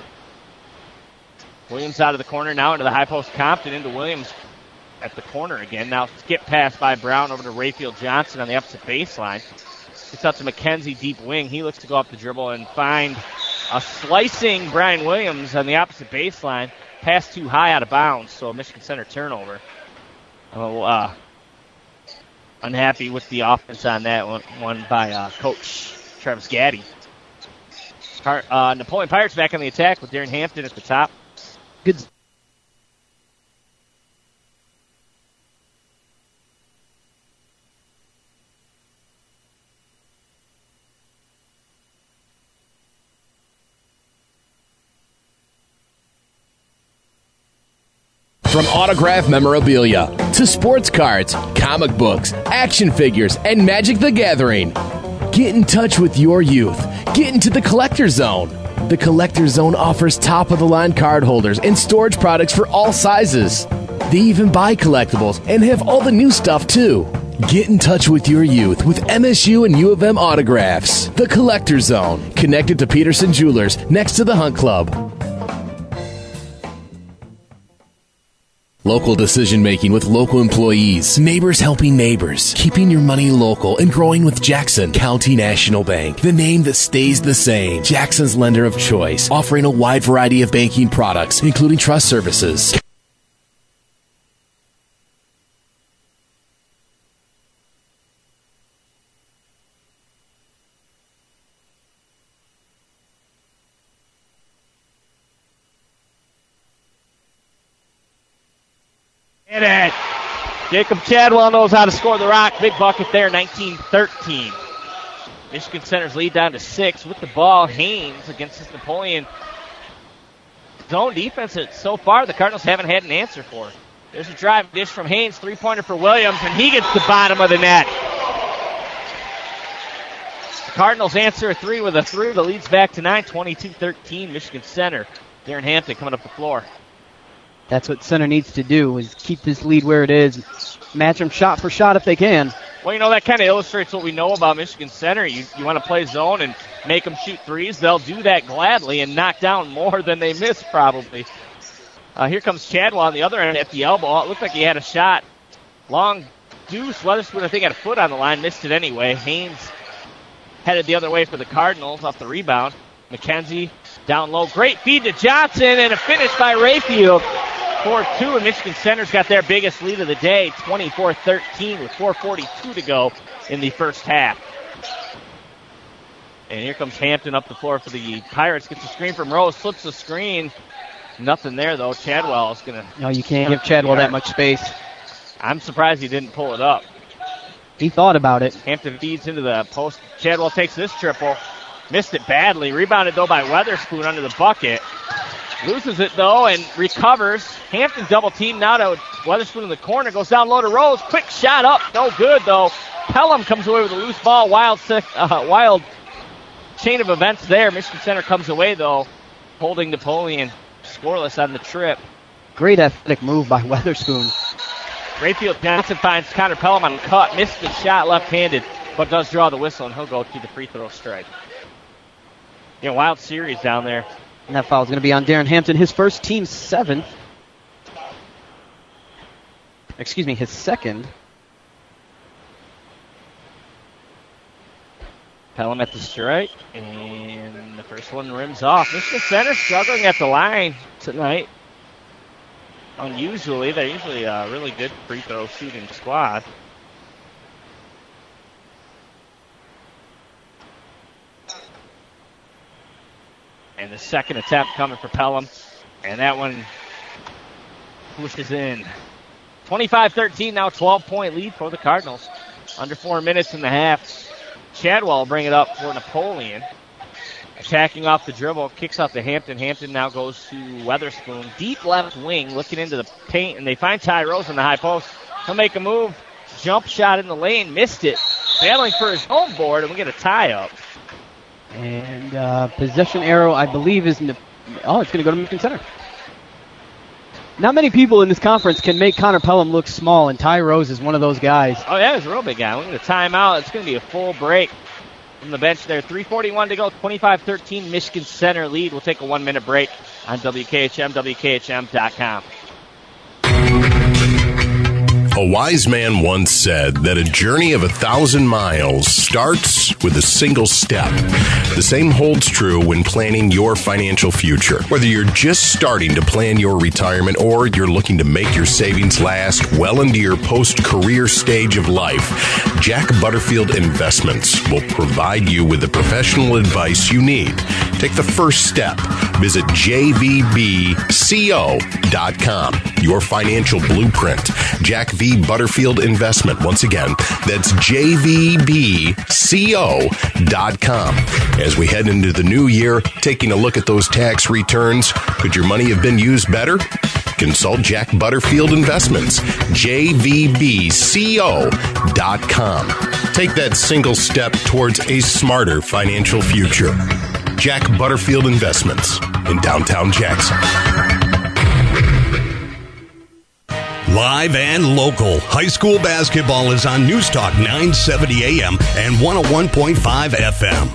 Williams out of the corner now into the high post. Compton into Williams at the corner again. Now skip pass by Brown over to Rayfield Johnson on the opposite baseline. It's out to McKenzie, deep wing. He looks to go up the dribble and find a slicing Brian Williams on the opposite baseline. Pass too high out of bounds, so a Michigan Center turnover. Unhappy with the offense on that one by Coach Travis Gaddy. Napoleon Pirates back on the attack with Darren Hampton at the top. Good. From autograph memorabilia to sports cards, comic books, action figures, and Magic the Gathering. Get in touch with your youth. Get into the Collector Zone. The Collector Zone offers top-of-the-line card holders and storage products for all sizes. They even buy collectibles and have all the new stuff, too. Get in touch with your youth with MSU and U of M autographs. The Collector Zone, connected to Peterson Jewelers, next to the Hunt Club. Local decision-making with local employees. Neighbors helping neighbors. Keeping your money local and growing with Jackson County National Bank. The name that stays the same. Jackson's lender of choice. Offering a wide variety of banking products, including trust services. Jacob Chadwell knows how to score the rock. Big bucket there, 19-13. Michigan Center's lead down to 6 with the ball. Haynes against this Napoleon zone defense that so far the Cardinals haven't had an answer for. There's a drive dish from Haynes, three-pointer for Williams, and he gets the bottom of the net. The Cardinals answer a 3 with a 3 that leads back to 9, 22-13. Michigan Center. Darren Hampton coming up the floor. That's what Center needs to do, is keep this lead where it is. Match them shot for shot if they can. Well, that kind of illustrates what we know about Michigan Center. You want to play zone and make them shoot threes. They'll do that gladly and knock down more than they miss probably. Here comes Chadwell on the other end at the elbow. It looked like he had a shot. Long deuce. Weatherspoon, I think, had a foot on the line. Missed it anyway. Haynes headed the other way for the Cardinals off the rebound. McKenzie down low. Great feed to Johnson and a finish by Rayfield. 4-2, and Michigan Center's got their biggest lead of the day, 24-13 with 4:42 to go in the first half. And here comes Hampton up the floor for the Pirates. Gets a screen from Rose, flips the screen. Nothing there, though. Chadwell is going to... No, you can't give Chadwell that much space. I'm surprised he didn't pull it up. He thought about it. Hampton feeds into the post. Chadwell takes this triple. Missed it badly. Rebounded, though, by Weatherspoon under the bucket. Loses it, though, and recovers. Hampton double team now to Weatherspoon in the corner. Goes down low to Rose. Quick shot up. No good, though. Pelham comes away with a loose ball. Wild chain of events there. Michigan Center comes away, though, holding Napoleon scoreless on the trip. Great athletic move by Weatherspoon. Rayfield Johnson finds Connor Pelham on the cut. Missed the shot left-handed, but does draw the whistle, and he'll go to the free throw strike. Wild series down there. And that foul is going to be on Darren Hampton, his first, team's seventh. Excuse me, his second. Pelham at the strike, and the first one rims off. Michigan Center struggling at the line tonight. Unusually, they're usually a really good free throw shooting squad. And the second attempt coming for Pelham. And that one pushes in. 25-13, now 12-point lead for the Cardinals. Under 4 minutes and a half. Chadwell will bring it up for Napoleon. Attacking off the dribble, kicks off to Hampton. Hampton now goes to Weatherspoon. Deep left wing, looking into the paint, and they find Ty Rose in the high post. He'll make a move. Jump shot in the lane, missed it. Battling for his home board, and we get a tie-up. And possession arrow, I believe, is... it's going to go to Michigan Center. Not many people in this conference can make Connor Pelham look small, and Ty Rose is one of those guys. Oh, yeah, he's a real big guy. We're going to time out. It's going to be a full break from the bench there. 3:41 to go, 25-13 Michigan Center lead. We'll take a 1-minute break on WKHM, WKHM.com. A wise man once said that a journey of 1,000 miles starts with a single step. The same holds true when planning your financial future. Whether you're just starting to plan your retirement or you're looking to make your savings last well into your post-career stage of life, Jack Butterfield Investments will provide you with the professional advice you need. Take the first step. Visit jvbco.com. Your financial blueprint. Jack V. Butterfield Investment. Once again, that's jvbco.com. As we head into the new year, taking a look at those tax returns, could your money have been used better? Consult Jack Butterfield Investments, jvbco.com. Take that single step towards a smarter financial future. Jack Butterfield Investments in downtown Jackson. Live and local. High school basketball is on News Talk 970 AM and 101.5 FM.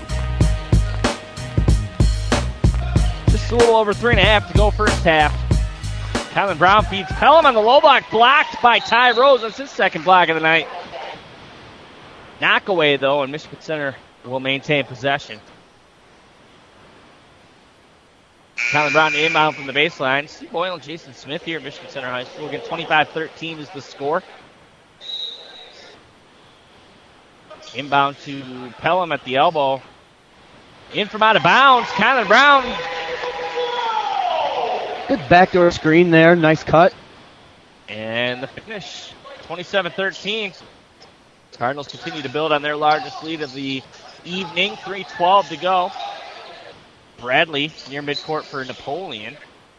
Just a little over 3.5 to go first half. Kylan Brown feeds Pelham on the low block. Blocked by Ty Rose. That's his second block of the night. Knock away, though, and Michigan Center will maintain possession. Kylan Brown to inbound from the baseline. Steve Boyle and Jason Smith here at Michigan Center High School. Again, 25-13 is the score. Inbound to Pelham at the elbow. In from out of bounds. Kylan Brown. Good backdoor screen there. Nice cut. And the finish. 27-13. Cardinals continue to build on their largest lead of the evening. 3:12 to go. Bradley near midcourt for Napoleon.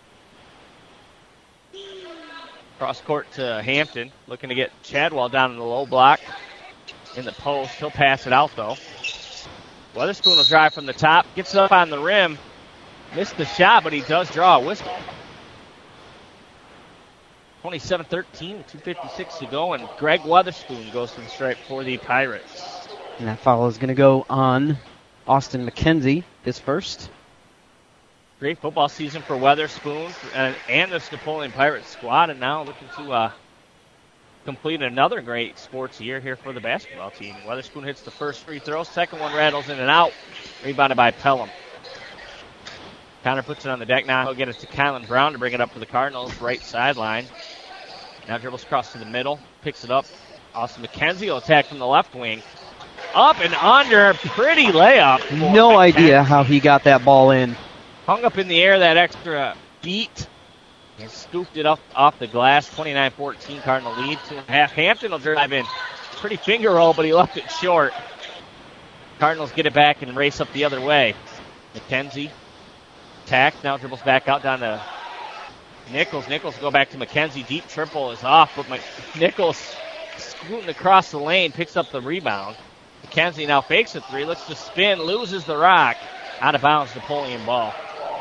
Cross court to Hampton. Looking to get Chadwell down in the low block in the post. He'll pass it out, though. Weatherspoon will drive from the top. Gets it up on the rim. Missed the shot, but he does draw a whistle. 27-13, 2:56 to go, and Greg Weatherspoon goes to the stripe for the Pirates. And that foul is going to go on Austin McKenzie, his first. Great football season for Weatherspoon and this Napoleon Pirates squad, and now looking to complete another great sports year here for the basketball team. Weatherspoon hits the first free throw, second one rattles in and out, rebounded by Pelham. Connor puts it on the deck now. He'll get it to Kylan Brown to bring it up for the Cardinals, right sideline. Now dribbles across to the middle, picks it up. Austin McKenzie will attack from the left wing. Up and under, pretty layup. No idea how he got that ball in. Hung up in the air that extra beat and scooped it up off the glass. 29-14 Cardinal lead. 2.5. Hampton will drive in. Pretty finger roll, but he left it short. Cardinals get it back and race up the other way. McKenzie attack, now dribbles back out down to Nichols. Nichols go back to McKenzie. Deep triple is off, but Nichols scooting across the lane, picks up the rebound. McKenzie now fakes a three, looks to spin, loses the rock. Out of bounds, Napoleon ball.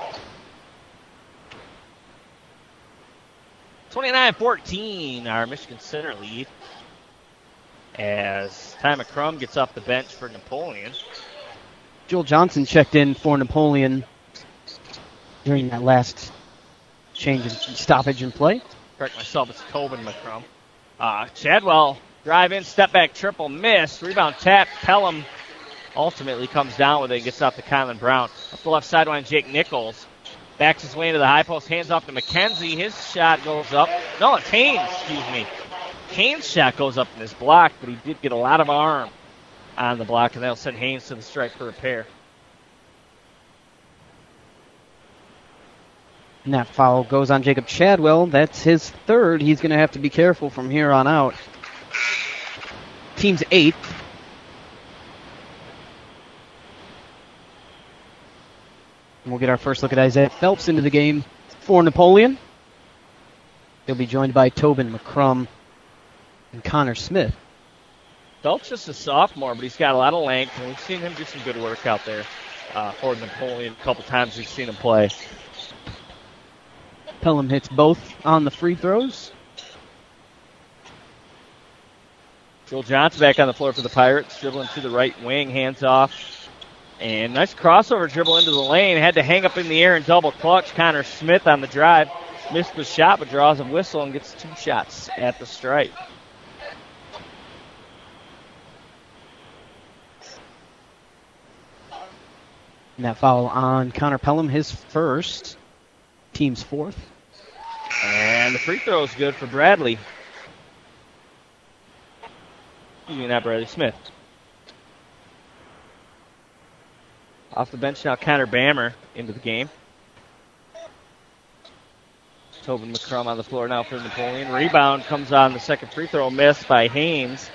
29-14, our Michigan Center lead. As Ty McCrum gets off the bench for Napoleon. Joel Johnson checked in for Napoleon during that last change of stoppage in play. Correct myself, it's Tobin McCrum. Chadwell, drive in, step back, triple, miss. Rebound tap, Pelham ultimately comes down with it and gets off to Kylan Brown. Up the left sideline, Jake Nichols backs his way into the high post, hands off to McKenzie. His shot goes up. No, it's Haynes, excuse me. Haynes' shot goes up in his block, but he did get a lot of arm on the block, and that'll send Haynes to the strike for a pair. And that foul goes on Jacob Chadwell. That's his third. He's going to have to be careful from here on out. Team's 8th. And we'll get our first look at Isaiah Phelps into the game for Napoleon. He'll be joined by Tobin McCrum and Connor Smith. Phelps just a sophomore, but he's got a lot of length, and we've seen him do some good work out there for Napoleon. A couple times we've seen him play. Pelham hits both on the free throws. Joel Johnson back on the floor for the Pirates, dribbling to the right wing, hands off. And nice crossover dribble into the lane. Had to hang up in the air and double clutch. Connor Smith on the drive. Missed the shot, but draws a whistle and gets 2 shots at the stripe. And that foul on Connor Pelham, his first. Team's 4th. And the free throw is good for Bradley. Excuse me, not Bradley, Smith. Off the bench now, Connor Bammer into the game. Tobin McCrum on the floor now for Napoleon. Rebound comes on the second free throw, missed by Haynes.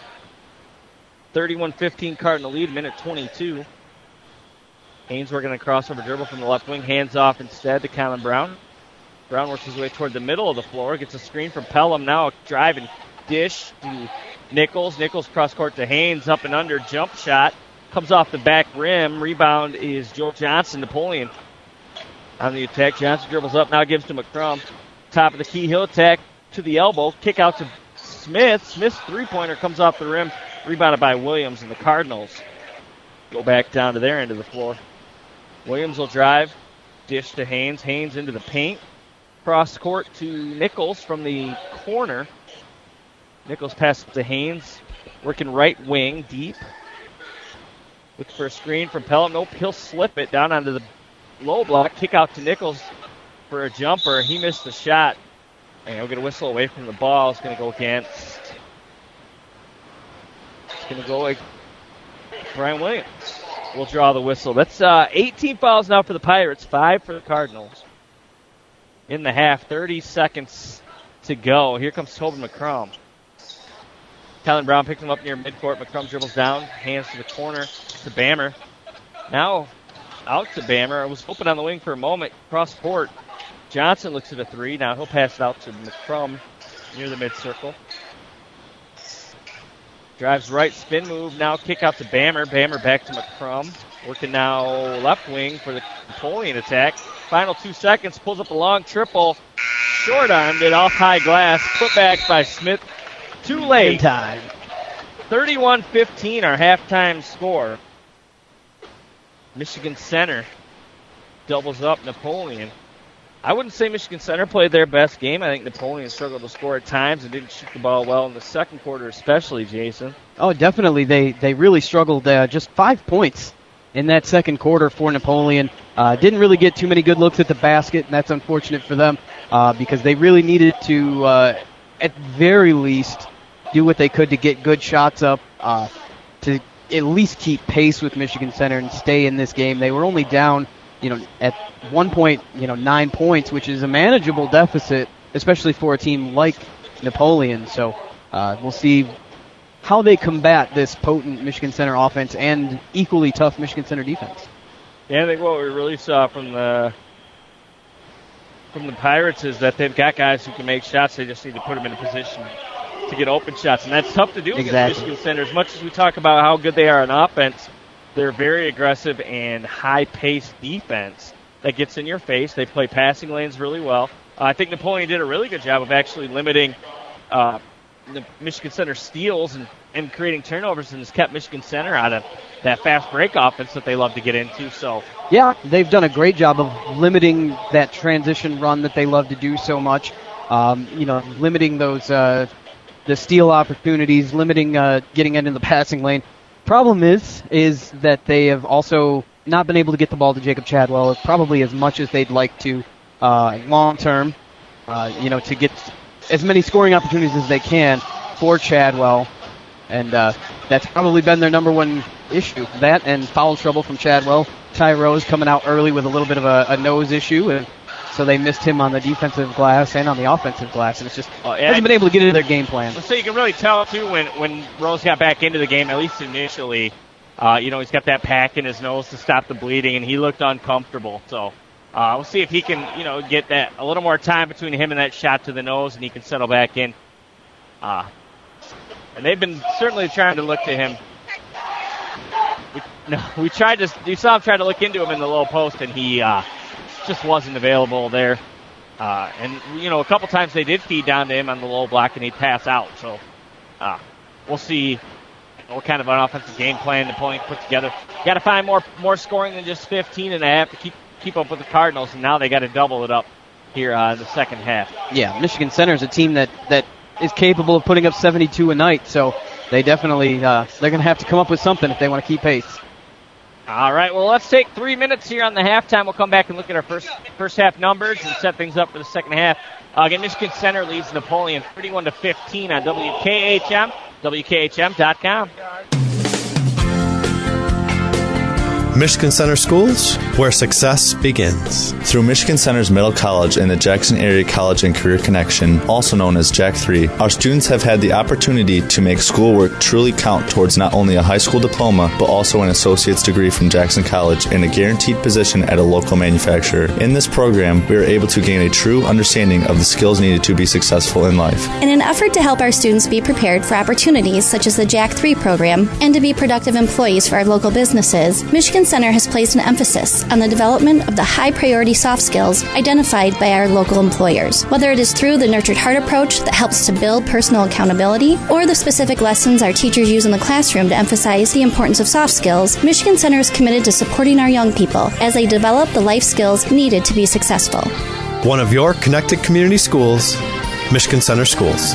31-15 Cardinal lead, minute 22. Haynes working a crossover dribble from the left wing, hands off instead to Kylan Brown. Brown works his way toward the middle of the floor, gets a screen from Pelham, now a drive and dish to Nichols. Nichols cross court to Haynes, up and under, jump shot. Comes off the back rim. Rebound is Joel Johnson. Napoleon on the attack. Johnson dribbles up, now gives to McCrum. Top of the key, he'll attack to the elbow. Kick out to Smith. Smith's three-pointer comes off the rim. Rebounded by Williams, and the Cardinals go back down to their end of the floor. Williams will drive. Dish to Haynes. Haynes into the paint. Cross court to Nichols from the corner. Nichols passes to Haynes. Working right wing, deep. Looks for a screen from Pelham. Nope, he'll slip it down onto the low block. Kick out to Nichols for a jumper. He missed the shot. And he'll get a whistle away from the ball. It's going to go against. It's going to go like Brian Williams. We'll draw the whistle. That's 18 fouls now for the Pirates, 5 for the Cardinals. In the half, 30 seconds to go. Here comes Tobin McCrum. Kylan Brown picks him up near midcourt. McCrum dribbles down, hands to the corner to Bammer. Now out to Bammer. I was open on the wing for a moment. Cross court. Johnson looks at a three. Now he'll pass it out to McCrum near the midcircle. Drives right, spin move. Now kick out to Bammer. Bammer back to McCrum. Working now left wing for the Napoleon attack. Final 2 seconds. Pulls up a long triple. short-armed it off high glass. Put back by Smith. Too late. Time. 31-15, our halftime score. Michigan Center doubles up Napoleon. I wouldn't say Michigan Center played their best game. I think Napoleon struggled to score at times and didn't shoot the ball well in the second quarter especially, Jason. Oh, definitely. They really struggled. Just 5 points in that second quarter for Napoleon. Didn't really get too many good looks at the basket, and that's unfortunate for them because they really needed to, at very least, do what they could to get good shots up to at least keep pace with Michigan Center and stay in this game. They were only down, at 1 point, 9 points, which is a manageable deficit, especially for a team like Napoleon. So we'll see how they combat this potent Michigan Center offense and equally tough Michigan Center defense. Yeah, I think what we really saw from the Pirates is that they've got guys who can make shots. They just need to put them in a position to get open shots, and that's tough to do against Michigan Center. As much as we talk about how good they are on offense, they're very aggressive and high-paced defense that gets in your face. They play passing lanes really well. I think Napoleon did a really good job of actually limiting the Michigan Center steals and creating turnovers, and has kept Michigan Center out of that fast break offense that they love to get into. So yeah, they've done a great job of limiting that transition run that they love to do so much. Limiting those the steal opportunities, limiting getting into the passing lane. Problem is that they have also not been able to get the ball to Jacob Chadwell probably as much as they'd like to long term, to get as many scoring opportunities as they can for Chadwell. And that's probably been their number one issue. That and foul trouble from Chadwell. Ty Rose coming out early with a little bit of a nose issue, and so they missed him on the defensive glass and on the offensive glass, and it's just hasn't been able to get into their game plan. So you can really tell, too, when Rose got back into the game, at least initially, he's got that pack in his nose to stop the bleeding, and he looked uncomfortable. So we'll see if he can, get that a little more time between him and that shot to the nose, and he can settle back in. And they've been certainly trying to look to him. We saw him try to look into him in the low post, and he just wasn't available there. And a couple times they did feed down to him on the low block, and he'd pass out. So we'll see what kind of an offensive game plan Napoleon put together. Got to find more scoring than just 15 and a half to keep up with the Cardinals, and now they got to double it up here in the second half. Yeah, Michigan Center is a team that is capable of putting up 72 a night, so they definitely they're going to have to come up with something if they want to keep pace. All right, well, let's take 3 minutes here on the halftime. We'll come back and look at our first half numbers and set things up for the second half. Again, Michigan Center leads Napoleon 31-15 on WKHM, WKHM.com. Michigan Center Schools, where success begins. Through Michigan Center's Middle College and the Jackson Area College and Career Connection, also known as JAC3, our students have had the opportunity to make schoolwork truly count towards not only a high school diploma, but also an associate's degree from Jackson College and a guaranteed position at a local manufacturer. In this program, we are able to gain a true understanding of the skills needed to be successful in life. In an effort to help our students be prepared for opportunities such as the JAC3 program and to be productive employees for our local businesses, Michigan Center has placed an emphasis on the development of the high-priority soft skills identified by our local employers. Whether it is through the Nurtured Heart approach that helps to build personal accountability or the specific lessons our teachers use in the classroom to emphasize the importance of soft skills, Michigan Center is committed to supporting our young people as they develop the life skills needed to be successful. One of your connected community schools, Michigan Center Schools.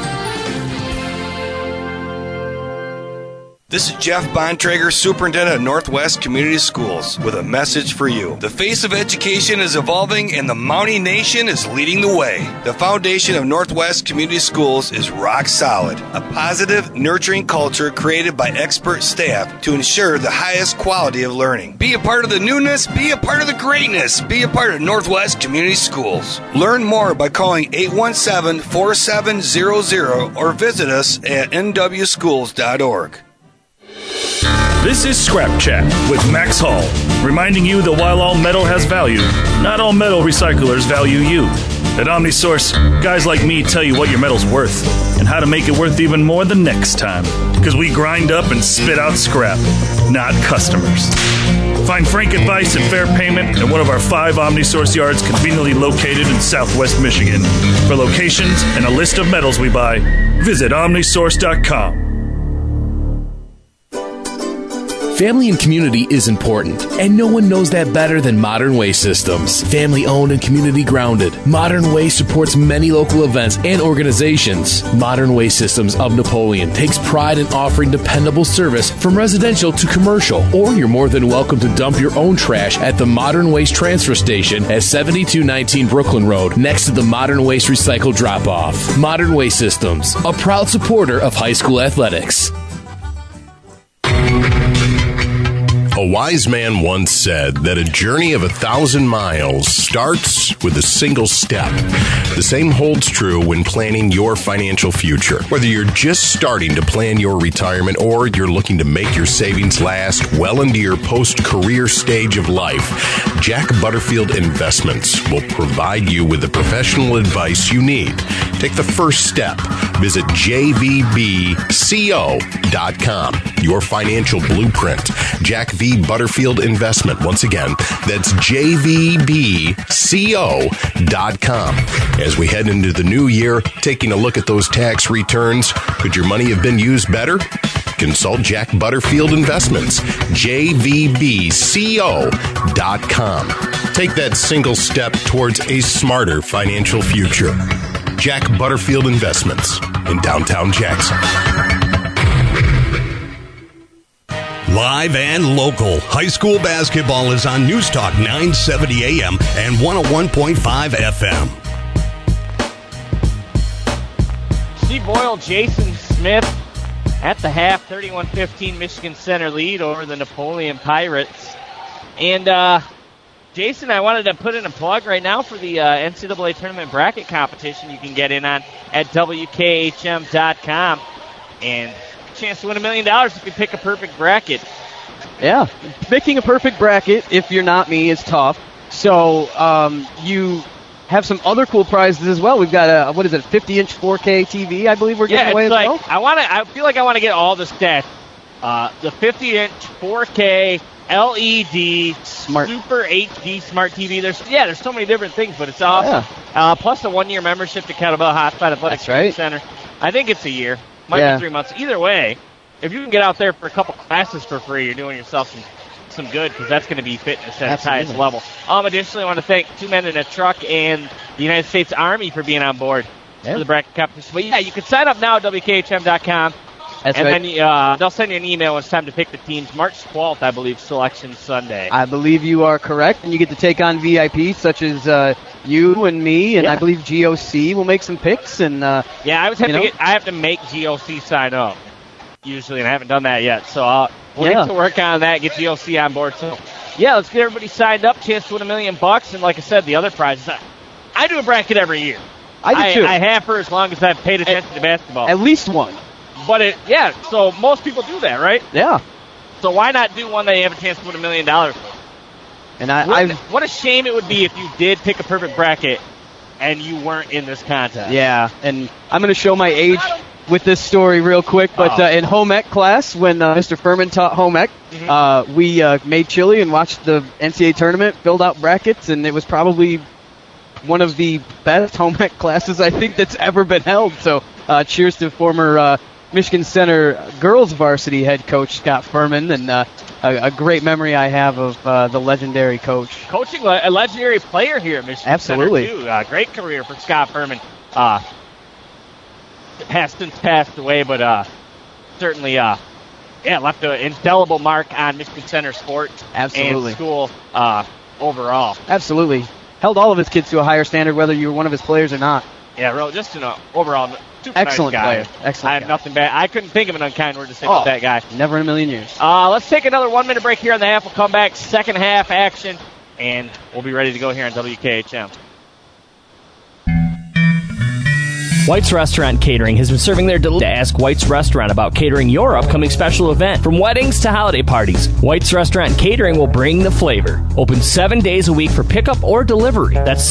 This is Jeff Bontrager, Superintendent of Northwest Community Schools, with a message for you. The face of education is evolving, and the Mountie Nation is leading the way. The foundation of Northwest Community Schools is rock solid, a positive, nurturing culture created by expert staff to ensure the highest quality of learning. Be a part of the newness, be a part of the greatness, be a part of Northwest Community Schools. Learn more by calling 817-4700 or visit us at nwschools.org. This is Scrap Chat with Max Hall, reminding you that while all metal has value, not all metal recyclers value you. At OmniSource, guys like me tell you what your metal's worth and how to make it worth even more the next time. Because we grind up and spit out scrap, not customers. Find frank advice and fair payment at one of our 5 OmniSource yards conveniently located in Southwest Michigan. For locations and a list of metals we buy, visit OmniSource.com. Family and community is important, and no one knows that better than Modern Waste Systems. Family owned and community grounded, Modern Waste supports many local events and organizations. Modern Waste Systems of Napoleon takes pride in offering dependable service from residential to commercial, or you're more than welcome to dump your own trash at the Modern Waste Transfer Station at 7219 Brooklyn Road, next to the Modern Waste Recycle Drop-Off. Modern Waste Systems, a proud supporter of high school athletics. A wise man once said that a journey of 1,000 miles starts with a single step. The same holds true when planning your financial future. Whether you're just starting to plan your retirement or you're looking to make your savings last well into your post-career stage of life, Jack Butterfield Investments will provide you with the professional advice you need. Take the first step. Visit jvbco.com. Your financial blueprint. Jack V. Butterfield Investment. Once again, that's jvbco.com. As we head into the new year, taking a look at those tax returns, could your money have been used better? Consult Jack Butterfield Investments, jvbco.com. Take that single step towards a smarter financial future. Jack Butterfield Investments in downtown Jackson. Live and local. High school basketball is on News Talk 970 AM and 101.5 FM. Steve Boyle, Jason Smith at the half, 31-15 Michigan Center lead over the Napoleon Pirates. And, Jason, I wanted to put in a plug right now for the NCAA tournament bracket competition you can get in on at WKHM.com. And chance to win $1 million if you pick a perfect bracket. Yeah, picking a perfect bracket, if you're not me, is tough. So you have some other cool prizes as well. We've got a 50-inch 4K TV, I believe we're giving away as well. I feel like I want to get all the stats. The 50-inch 4K LED Smart Super HD Smart TV. There's so many different things, but it's awesome. Yeah. Plus a 1-year membership to Kettlebell Hospital Athletic Center. I think it's a year. Might be 3 months. Either way, if you can get out there for a couple classes for free, you're doing yourself some good, because that's going to be fitness at its highest level. Additionally, I want to thank 2 Men in a Truck and the United States Army for being on board for the bracket competition. But you can sign up now at WKHM.com. Then they'll send you an email when it's time to pick the teams. March 12th, I believe, Selection Sunday. I believe you are correct, and you get to take on VIPs such as you and me, and I believe GOC will make some picks. And I have to make GOC sign up usually, and I haven't done that yet. So we'll get to work on that, get GOC on board. So let's get everybody signed up. Chance to win $1 million, and like I said, the other prizes. I do a bracket every year. I do too. I have for as long as I've paid attention to basketball. At least one. But so most people do that, right? Yeah. So why not do one that you have a chance to win $1 million with? And what a shame it would be if you did pick a perfect bracket and you weren't in this contest. Yeah, and I'm going to show my age with this story real quick. But in home ec class, when Mr. Furman taught home ec, we made chili and watched the NCAA tournament, filled out brackets, and it was probably one of the best home ec classes I think that's ever been held. So cheers to former Michigan Center girls varsity head coach Scott Furman, and a great memory I have of the legendary coach. Coaching a legendary player here at Michigan Absolutely. Center, too. Great career for Scott Furman. Has since passed away, but certainly left an indelible mark on Michigan Center sports and school overall. Absolutely. Held all of his kids to a higher standard, whether you were one of his players or not. Yeah, really, just overall, super excellent nice guy. player. Excellent. I have nothing bad. I couldn't think of an unkind word to say about that guy. Never in a million years. Let's take another 1 minute break here on the half. We'll come back, second half action, and we'll be ready to go here on WKHM. White's Restaurant Catering has been serving their to ask White's Restaurant about catering your upcoming special event. From weddings to holiday parties, White's Restaurant Catering will bring the flavor. Open 7 days a week for pickup or delivery. That's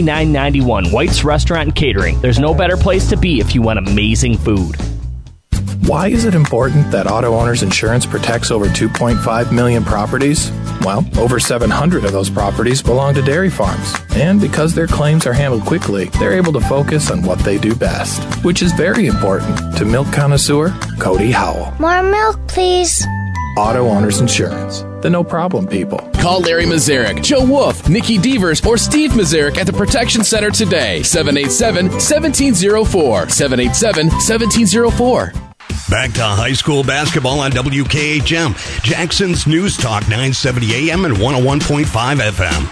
787-3991. White's Restaurant Catering. There's no better place to be if you want amazing food. Why is it important that Auto Owners Insurance protects over 2.5 million properties? Well, over 700 of those properties belong to dairy farms. And because their claims are handled quickly, they're able to focus on what they do best, which is very important to milk connoisseur Cody Howell. More milk, please. Auto Owners Insurance. The no problem people. Call Larry Mazarek, Joe Wolf, Nikki Devers, or Steve Mazarek at the Protection Center today. 787-1704. 787-1704. Back to high school basketball on WKHM, Jackson's News Talk 970 AM and 101.5 FM.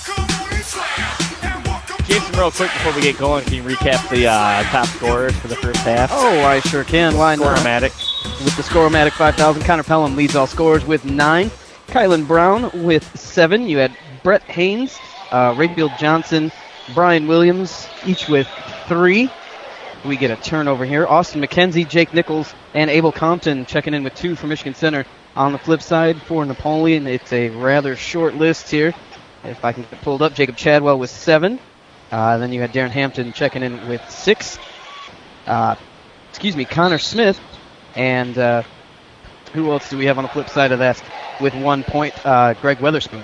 Jason, real quick before we get going, can you recap the top scorers for the first half? Oh, I sure can. Why not? Score-o-matic. With the Score-o-matic 5,000, Connor Pelham leads all scorers with 9. Kylan Brown with 7. You had Brett Haynes, Rayfield Johnson, Brian Williams, each with 3. We get a turnover here. Austin McKenzie, Jake Nichols, and Abel Compton checking in with 2 for Michigan Center. On the flip side, for Napoleon, it's a rather short list here. If I can get it pulled up, Jacob Chadwell with 7. Then you had Darren Hampton checking in with 6. Connor Smith. And who else do we have on the flip side of that with 1 point? Greg Weatherspoon.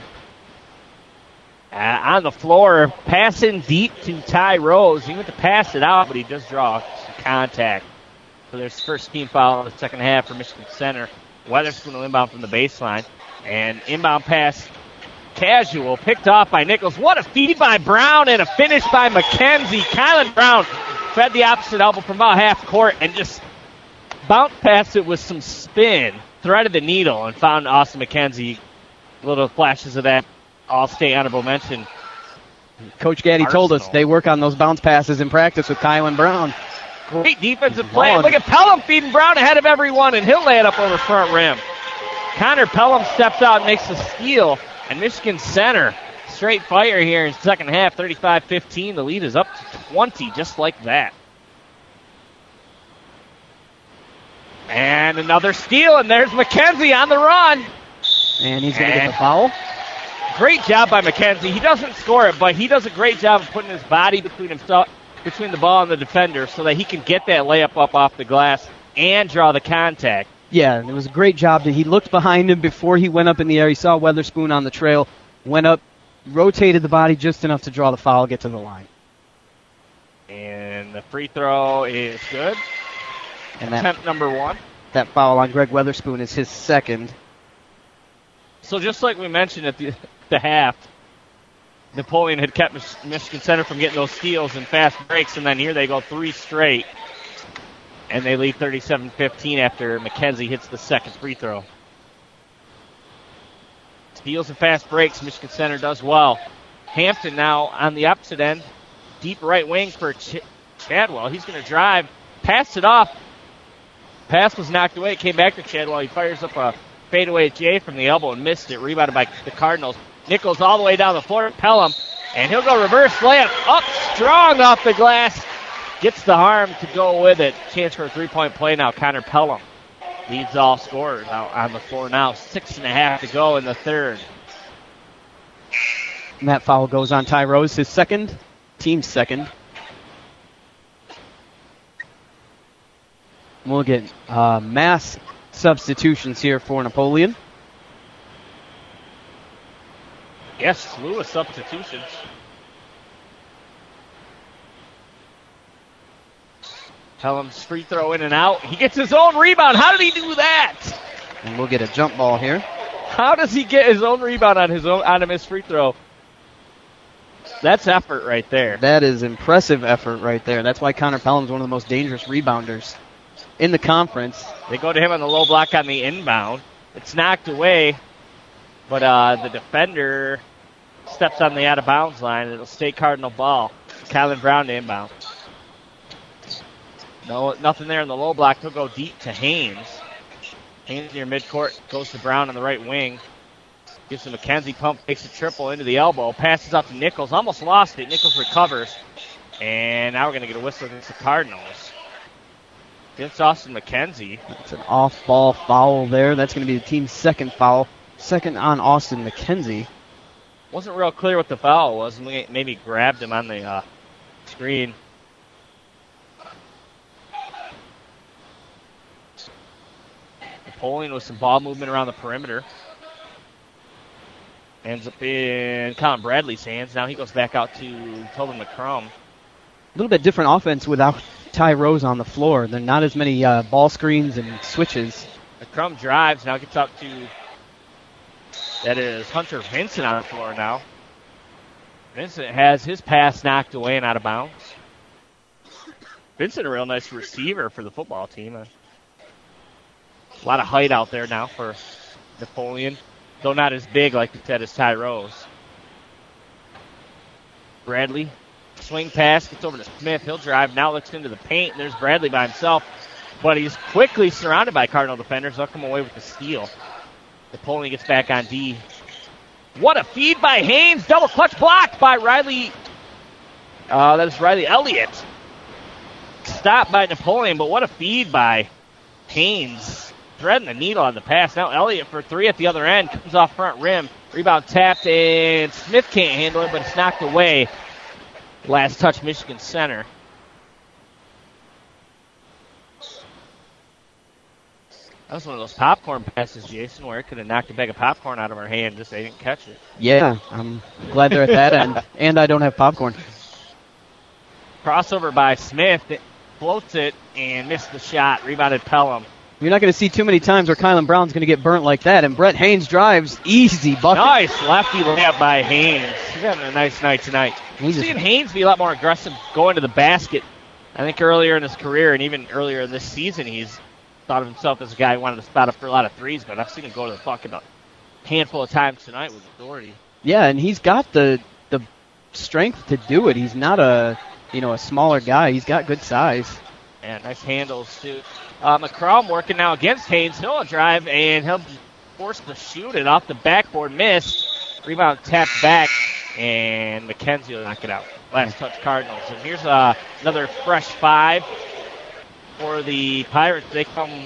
On the floor, passing deep to Ty Rose. He went to pass it out, but he does draw some contact. So there's first team foul in the second half for Michigan Center. Weatherspoon will inbound from the baseline. And inbound pass, casual, picked off by Nichols. What a feed by Brown and a finish by McKenzie. Kylan Brown fed the opposite elbow from about half court and just bounced past it with some spin, threaded the needle, and found Austin McKenzie. Little flashes of that All-State honorable mention. Coach Gaddy told us they work on those bounce passes in practice with Kylan Brown. Great defensive play. Look at Pelham feeding Brown ahead of everyone, and he'll lay it up over front rim. Connor Pelham steps out and makes a steal, and Michigan Center straight fire here in the second half, 35-15. The lead is up to 20, just like that. And another steal, and there's McKenzie on the run. And he's going to get the foul. Great job by McKenzie. He doesn't score it, but he does a great job of putting his body between the ball and the defender so that he can get that layup up off the glass and draw the contact. Yeah, it was a great job. He looked behind him before he went up in the air. He saw Weatherspoon on the trail, went up, rotated the body just enough to draw the foul, get to the line. And the free throw is good. And attempt number 1. That foul on Greg Weatherspoon is his second. So just like we mentioned at the half, Napoleon had kept Michigan Center from getting those steals and fast breaks, and then here they go 3 straight. And they lead 37-15 after McKenzie hits the second free throw. Steals and fast breaks, Michigan Center does well. Hampton now on the opposite end. Deep right wing for Chadwell. He's going to drive, pass it off. Pass was knocked away. It came back to Chadwell. He fires up a fadeaway J from the elbow and missed it. Rebounded by the Cardinals. Nichols all the way down the floor. Pelham. And he'll go reverse layup. Up strong off the glass. Gets the arm to go with it. Chance for a 3-point play now. Connor Pelham leads all scorers out on the floor now. 6.5 to go in the third. And that foul goes on Ty Rose, his second, team's second. We'll get mass substitutions here for Napoleon. Yes, slew of substitutions. Pelham's free throw in and out. He gets his own rebound. How did he do that? And we'll get a jump ball here. How does he get his own rebound on his free throw? That's effort right there. That is impressive effort right there. That's why Connor Pelham's one of the most dangerous rebounders in the conference. They go to him on the low block on the inbound. It's knocked away, but the defender steps on the out-of-bounds line. It'll stay Cardinal ball. Kylan Brown to inbound. No, nothing there in the low block. He'll go deep to Haynes. Haynes near midcourt. Goes to Brown on the right wing. Gives to McKenzie. Pump takes a triple into the elbow. Passes out to Nichols. Almost lost it. Nichols recovers. And now we're going to get a whistle against the Cardinals. Against Austin McKenzie. It's an off-ball foul there. That's going to be the team's second foul. Second on Austin McKenzie. Wasn't real clear what the foul was. Maybe grabbed him on the screen. Napoleon with some ball movement around the perimeter. Ends up in Colin Bradley's hands. Now he goes back out to Tobin McCrum. A little bit different offense without Ty Rose on the floor. There are not as many ball screens and switches. McCrum drives, now gets out to, that is Hunter Vincent on the floor now. Vincent has his pass knocked away and out of bounds. Vincent, a real nice receiver for the football team. A lot of height out there now for Napoleon, though not as big, like you said, as Ty Rose. Bradley, swing pass, gets over to Smith. He'll drive, now looks into the paint, and there's Bradley by himself. But he's quickly surrounded by Cardinal defenders. They'll come away with the steal. Napoleon gets back on D. What a feed by Haynes. Double clutch blocked by Riley. That is Riley Elliott. Stopped by Napoleon, but what a feed by Haynes. Threading the needle on the pass. Now Elliott for three at the other end. Comes off front rim. Rebound tapped, and Smith can't handle it, but it's knocked away. Last touch, Michigan Center. That was one of those popcorn passes, Jason, where it could have knocked a bag of popcorn out of our hand, just they didn't catch it. Yeah, I'm glad they're at that end, and I don't have popcorn. Crossover by Smith. It floats it and missed the shot. Rebounded Pelham. You're not going to see too many times where Kylan Brown's going to get burnt like that, and Brett Haynes drives. Easy bucket. Nice lefty layup by Haynes. He's having a nice night tonight. We've seen Haynes be a lot more aggressive going to the basket. I think earlier in his career and even earlier this season, he's thought of himself as a guy who wanted to spot up for a lot of threes, but I've seen him go to the bucket a handful of times tonight with authority. Yeah, and he's got the strength to do it. He's not a smaller guy. He's got good size. And nice handles too. McCrum working now against Haynes. He'll drive and he'll be forced to shoot it off the backboard. Missed. Rebound tapped back, and McKenzie will knock it out. Last touch Cardinals. And here's another fresh five for the Pirates. They come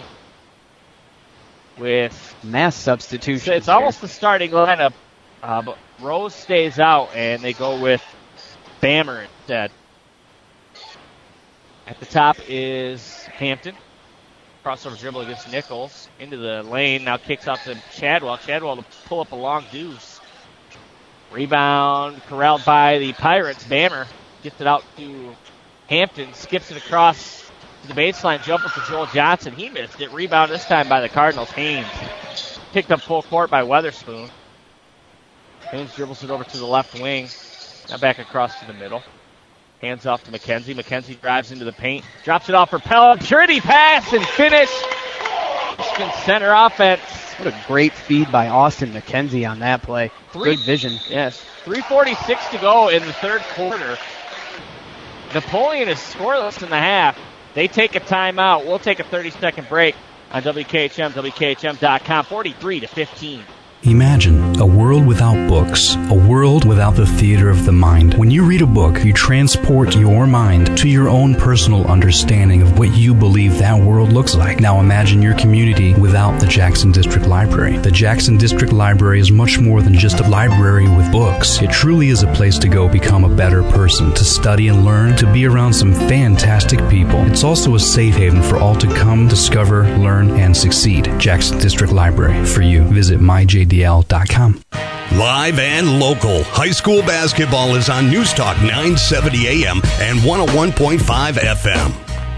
with mass substitution. It's almost the starting lineup, but Rose stays out, and they go with Bammer instead. At the top is Hampton. Crossover dribble against Nichols. Into the lane. Now kicks out to Chadwell. Chadwell to pull up a long deuce. Rebound corralled by the Pirates. Bammer gets it out to Hampton. Skips it across to the baseline. Jumper for Joel Johnson. He missed it. Rebound this time by the Cardinals. Haynes. Picked up full court by Weatherspoon. Haynes dribbles it over to the left wing. Now back across to the middle. Hands off to McKenzie. McKenzie drives into the paint. Drops it off for Pelham. Pretty pass and finish. Michigan Center offense. What a great feed by Austin McKenzie on that play. Good vision. Yes. 3:46 to go in the third quarter. Napoleon is scoreless in the half. They take a timeout. We'll take a 30-second break on WKHM, WKHM.com. 43-15. Imagine a world without books, a world without the theater of the mind. When you read a book, you transport your mind to your own personal understanding of what you believe that world looks like. Now imagine your community without the Jackson District Library. The Jackson District Library is much more than just a library with books. It truly is a place to go become a better person, to study and learn, to be around some fantastic people. It's also a safe haven for all to come, discover, learn, and succeed. Jackson District Library for you. Visit myjdl.com. Live and local. High school basketball is on News Talk 970 AM and 101.5 FM.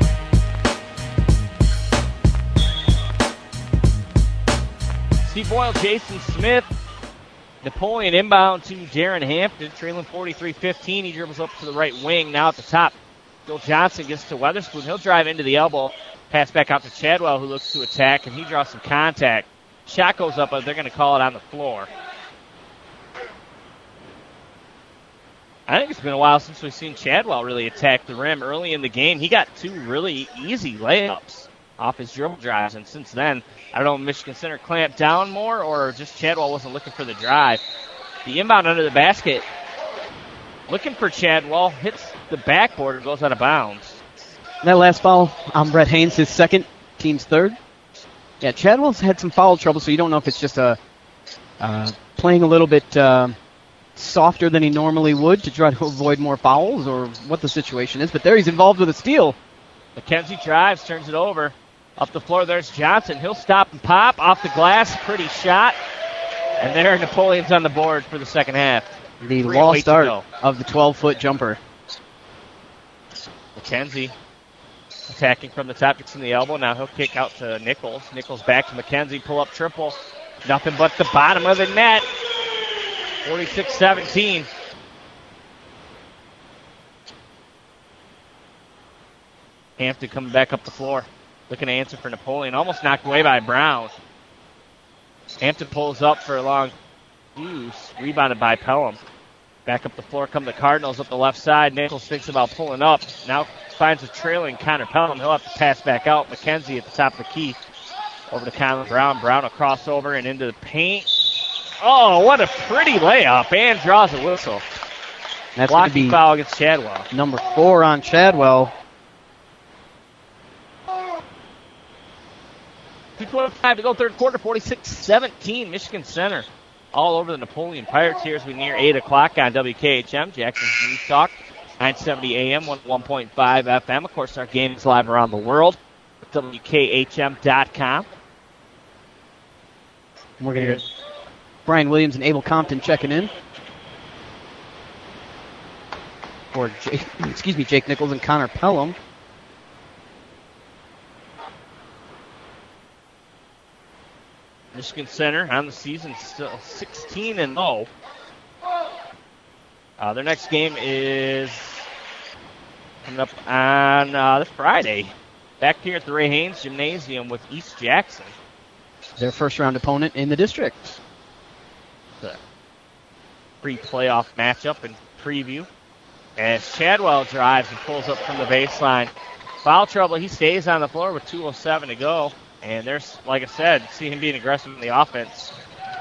Steve Boyle, Jason Smith. Napoleon inbound to Darren Hampton, trailing 43-15. He dribbles up to the right wing. Now at the top, Joel Johnson gets to Weatherspoon. He'll drive into the elbow. Pass back out to Chadwell, who looks to attack, and he draws some contact. Shot goes up, but they're going to call it on the floor. I think it's been a while since we've seen Chadwell really attack the rim. Early in the game, he got two really easy layups off his dribble drives, and since then, I don't know if Michigan Center clamped down more or just Chadwell wasn't looking for the drive. The inbound under the basket, looking for Chadwell, hits the backboard and goes out of bounds. That last foul on Brett Haynes, his second, team's third. Yeah, Chadwell's had some foul trouble, so you don't know if it's just playing a little bit softer than he normally would to try to avoid more fouls or what the situation is. But there he's involved with a steal. McKenzie drives, turns it over. Up the floor, there's Johnson. He'll stop and pop off the glass. Pretty shot. And there, Napoleon's on the board for the second half. The lost start of the 12-foot jumper. McKenzie attacking from the top, gets in the elbow. Now he'll kick out to Nichols. Nichols back to McKenzie. Pull up triple. Nothing but the bottom of the net. 46-17. Hampton coming back up the floor. Looking to answer for Napoleon. Almost knocked away by Brown. Hampton pulls up for a long use. Rebounded by Pelham. Back up the floor come the Cardinals up the left side. Nichols thinks about pulling up. Now finds a trailing Connor Pelham. He'll have to pass back out. McKenzie at the top of the key. Over to Colin Brown. Brown will cross over and into the paint. Oh, what a pretty layup. And draws a whistle. That's going to be foul against Chadwell. Number 4 on Chadwell. 2:25 to go, third quarter, 46-17, Michigan Center. All over the Napoleon Pirates here as we near 8 o'clock on WKHM, Jackson's News Talk, 970 AM, 101.5 FM. Of course, our game is live around the world at WKHM.com. We're going to get Brian Williams and Abel Compton checking in. For Jake Nichols and Connor Pelham. Michigan Center on the season still 16-0. Their next game is coming up on this Friday. Back here at the Ray Haynes Gymnasium with East Jackson. Their first-round opponent in the district. The pre-playoff matchup and preview. As Chadwell drives and pulls up from the baseline. Foul trouble. He stays on the floor with 2:07 to go. And there's, like I said, see him being aggressive in the offense.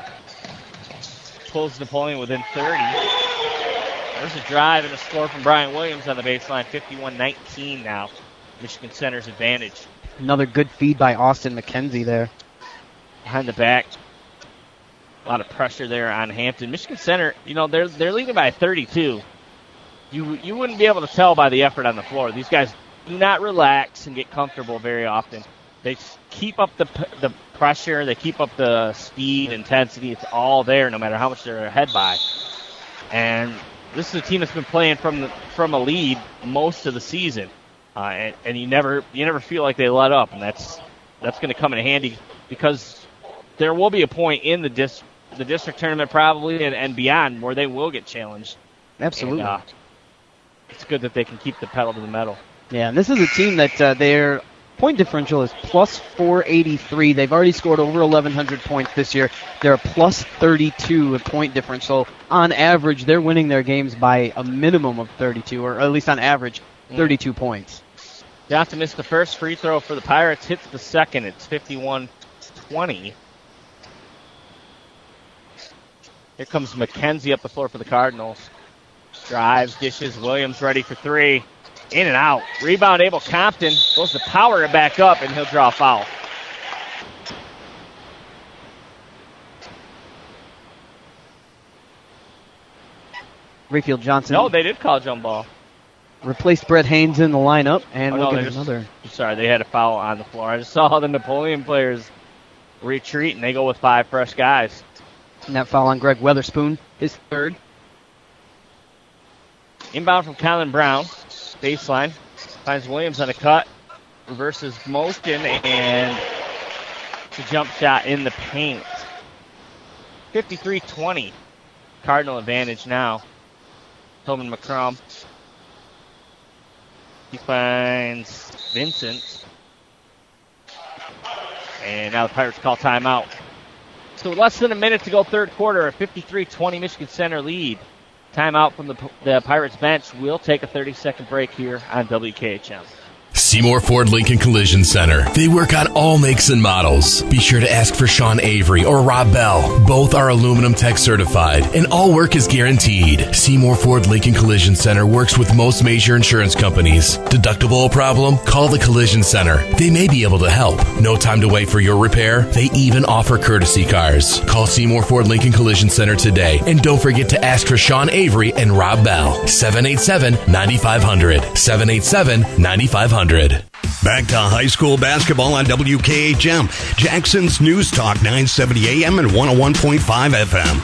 Pulls Napoleon within 30. There's a drive and a score from Brian Williams on the baseline. 51-19 now. Michigan Center's advantage. Another good feed by Austin McKenzie there. Behind the back. A lot of pressure there on Hampton. Michigan Center, they're leading by 32. You wouldn't be able to tell by the effort on the floor. These guys do not relax and get comfortable very often. They keep up the pressure. They keep up the speed, intensity. It's all there no matter how much they're ahead by. And this is a team that's been playing from a lead most of the season. And you never feel like they let up. And that's going to come in handy because there will be a point in the district tournament probably and beyond where they will get challenged. Absolutely. And, it's good that they can keep the pedal to the metal. Yeah, and this is a team that their point differential is plus 483. They've already scored over 1,100 points this year. They're a plus 32 in point differential. On average, they're winning their games by a minimum of 32, or at least on average, 32 points. Johnson missed the first free throw for the Pirates, hits the second. It's 51-20. Here comes McKenzie up the floor for the Cardinals. Drives, dishes, Williams ready for three. In and out. Rebound, Abel Compton goes to power it back up, and he'll draw a foul. Rayfield Johnson. No, they did call jump ball. Replaced Brett Haynes in the lineup, and we'll get another. Sorry, they had a foul on the floor. I just saw the Napoleon players retreat, and they go with 5 fresh guys. And that foul on Greg Weatherspoon, his third. Inbound from Colin Brown. Baseline. Finds Williams on a cut. Reverses motion and the jump shot in the paint. 53-20. Cardinal advantage now. Tobin McCrum. He finds Vincent. And now the Pirates call timeout. So less than a minute to go third quarter. A 53-20 Michigan Center lead. Timeout from the Pirates bench. We'll take a 30-second break here on WKHM. Seymour Ford Lincoln Collision Center. They work on all makes and models. Be sure to ask for Sean Avery or Rob Bell. Both are Aluminum Tech certified, and all work is guaranteed. Seymour Ford Lincoln Collision Center works with most major insurance companies. Deductible problem? Call the Collision Center. They may be able to help. No time to wait for your repair? They even offer courtesy cars. Call Seymour Ford Lincoln Collision Center today, and don't forget to ask for Sean Avery and Rob Bell. 787-9500. 787-9500. Back to high school basketball on WKHM, Jackson's News Talk 970 AM and 101.5 FM.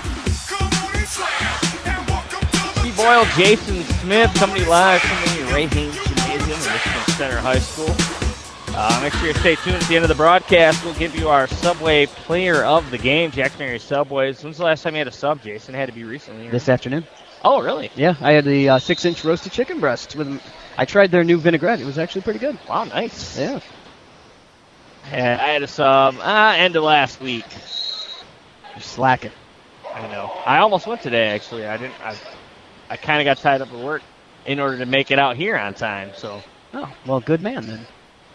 Steve Boyle, Jason Smith, coming live from the Ray Haynes Gymnasium in Michigan Center High School. Make sure you stay tuned at the end of the broadcast. We'll give you our Subway player of the game, Jackson area Subways. When's the last time you had a sub, Jason? It had to be recently. This afternoon. Oh, really? Yeah, I had the 6-inch roasted chicken breast. I tried their new vinaigrette. It was actually pretty good. Wow, nice. Yeah. And I had a sub end of last week. You're slacking. I know. I almost went today, actually. I kind of got tied up at work in order to make it out here on time. So. Oh, well, good man then.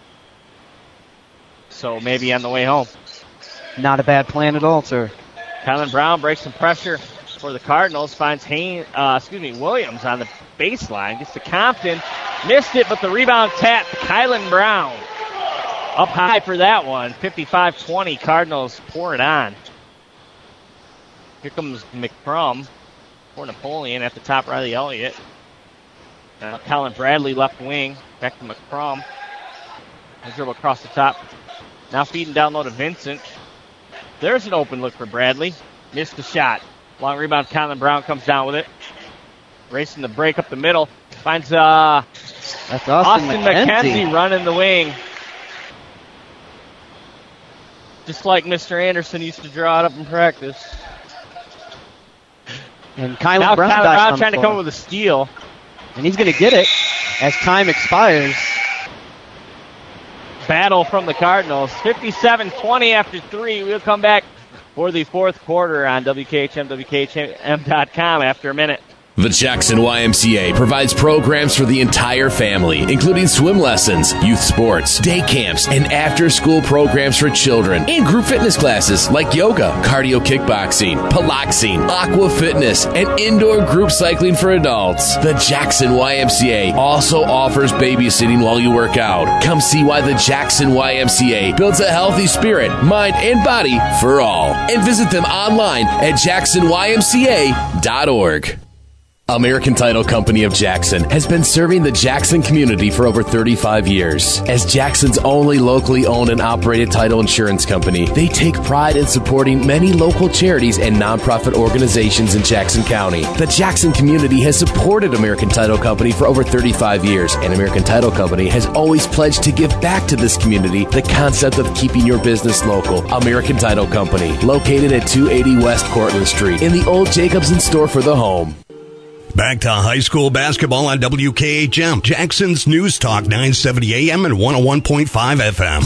So maybe on the way home. Not a bad plan at all, sir. Kylan Brown breaks some pressure for the Cardinals. Finds Williams on the baseline. Gets to Compton. Missed it, but the rebound tap. Kylan Brown up high for that one. 55-20. Cardinals pour it on. Here comes McCrum for Napoleon at the top. Riley Elliott. Colin Bradley left wing. Back to McCrum. A dribble across the top. Now feeding down low to Vincent. There's an open look for Bradley. Missed the shot. Long rebound. Colin Brown comes down with it. Racing the break up the middle. Finds that's Austin McKenzie running the wing. Just like Mr. Anderson used to draw it up in practice. And Kylan Brown trying to come up with a steal. And he's going to get it as time expires. Battle from the Cardinals. 57-20 after 3. We'll come back for the fourth quarter on WKHM, WKHM.com after a minute. The Jackson YMCA provides programs for the entire family, including swim lessons, youth sports, day camps, and after-school programs for children, and group fitness classes like yoga, cardio kickboxing, piloxing, aqua fitness, and indoor group cycling for adults. The Jackson YMCA also offers babysitting while you work out. Come see why the Jackson YMCA builds a healthy spirit, mind, and body for all. And visit them online at jacksonymca.org. American Title Company of Jackson has been serving the Jackson community for over 35 years. As Jackson's only locally owned and operated title insurance company, they take pride in supporting many local charities and nonprofit organizations in Jackson County. The Jackson community has supported American Title Company for over 35 years, and American Title Company has always pledged to give back to this community the concept of keeping your business local. American Title Company, located at 280 West Cortlandt Street in the old Jacobson store for the home. Back to high school basketball on WKHM, Jackson's News Talk 970 AM and 101.5 FM.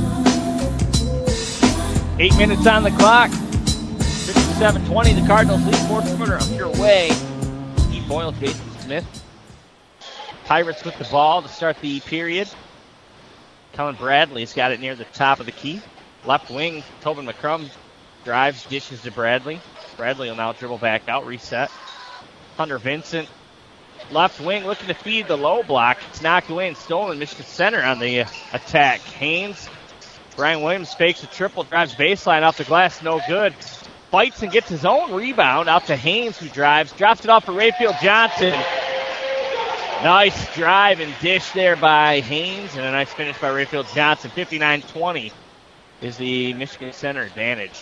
8 minutes on the clock. 57-20. The Cardinals lead fourth quarter underway. Steve Boyle, Jason Smith. Pirates with the ball to start the period. Colin Bradley's got it near the top of the key. Left wing, Tobin McCrum drives, dishes to Bradley. Bradley will now dribble back out, reset. Hunter Vincent, left wing, looking to feed the low block. It's knocked away and stolen. Michigan Center on the attack. Haynes, Brian Williams fakes a triple, drives baseline off the glass, no good. Fights and gets his own rebound out to Haynes, who drives, drops it off for Rayfield Johnson. Nice drive and dish there by Haynes, and a nice finish by Rayfield Johnson. 59-20 is the Michigan Center advantage.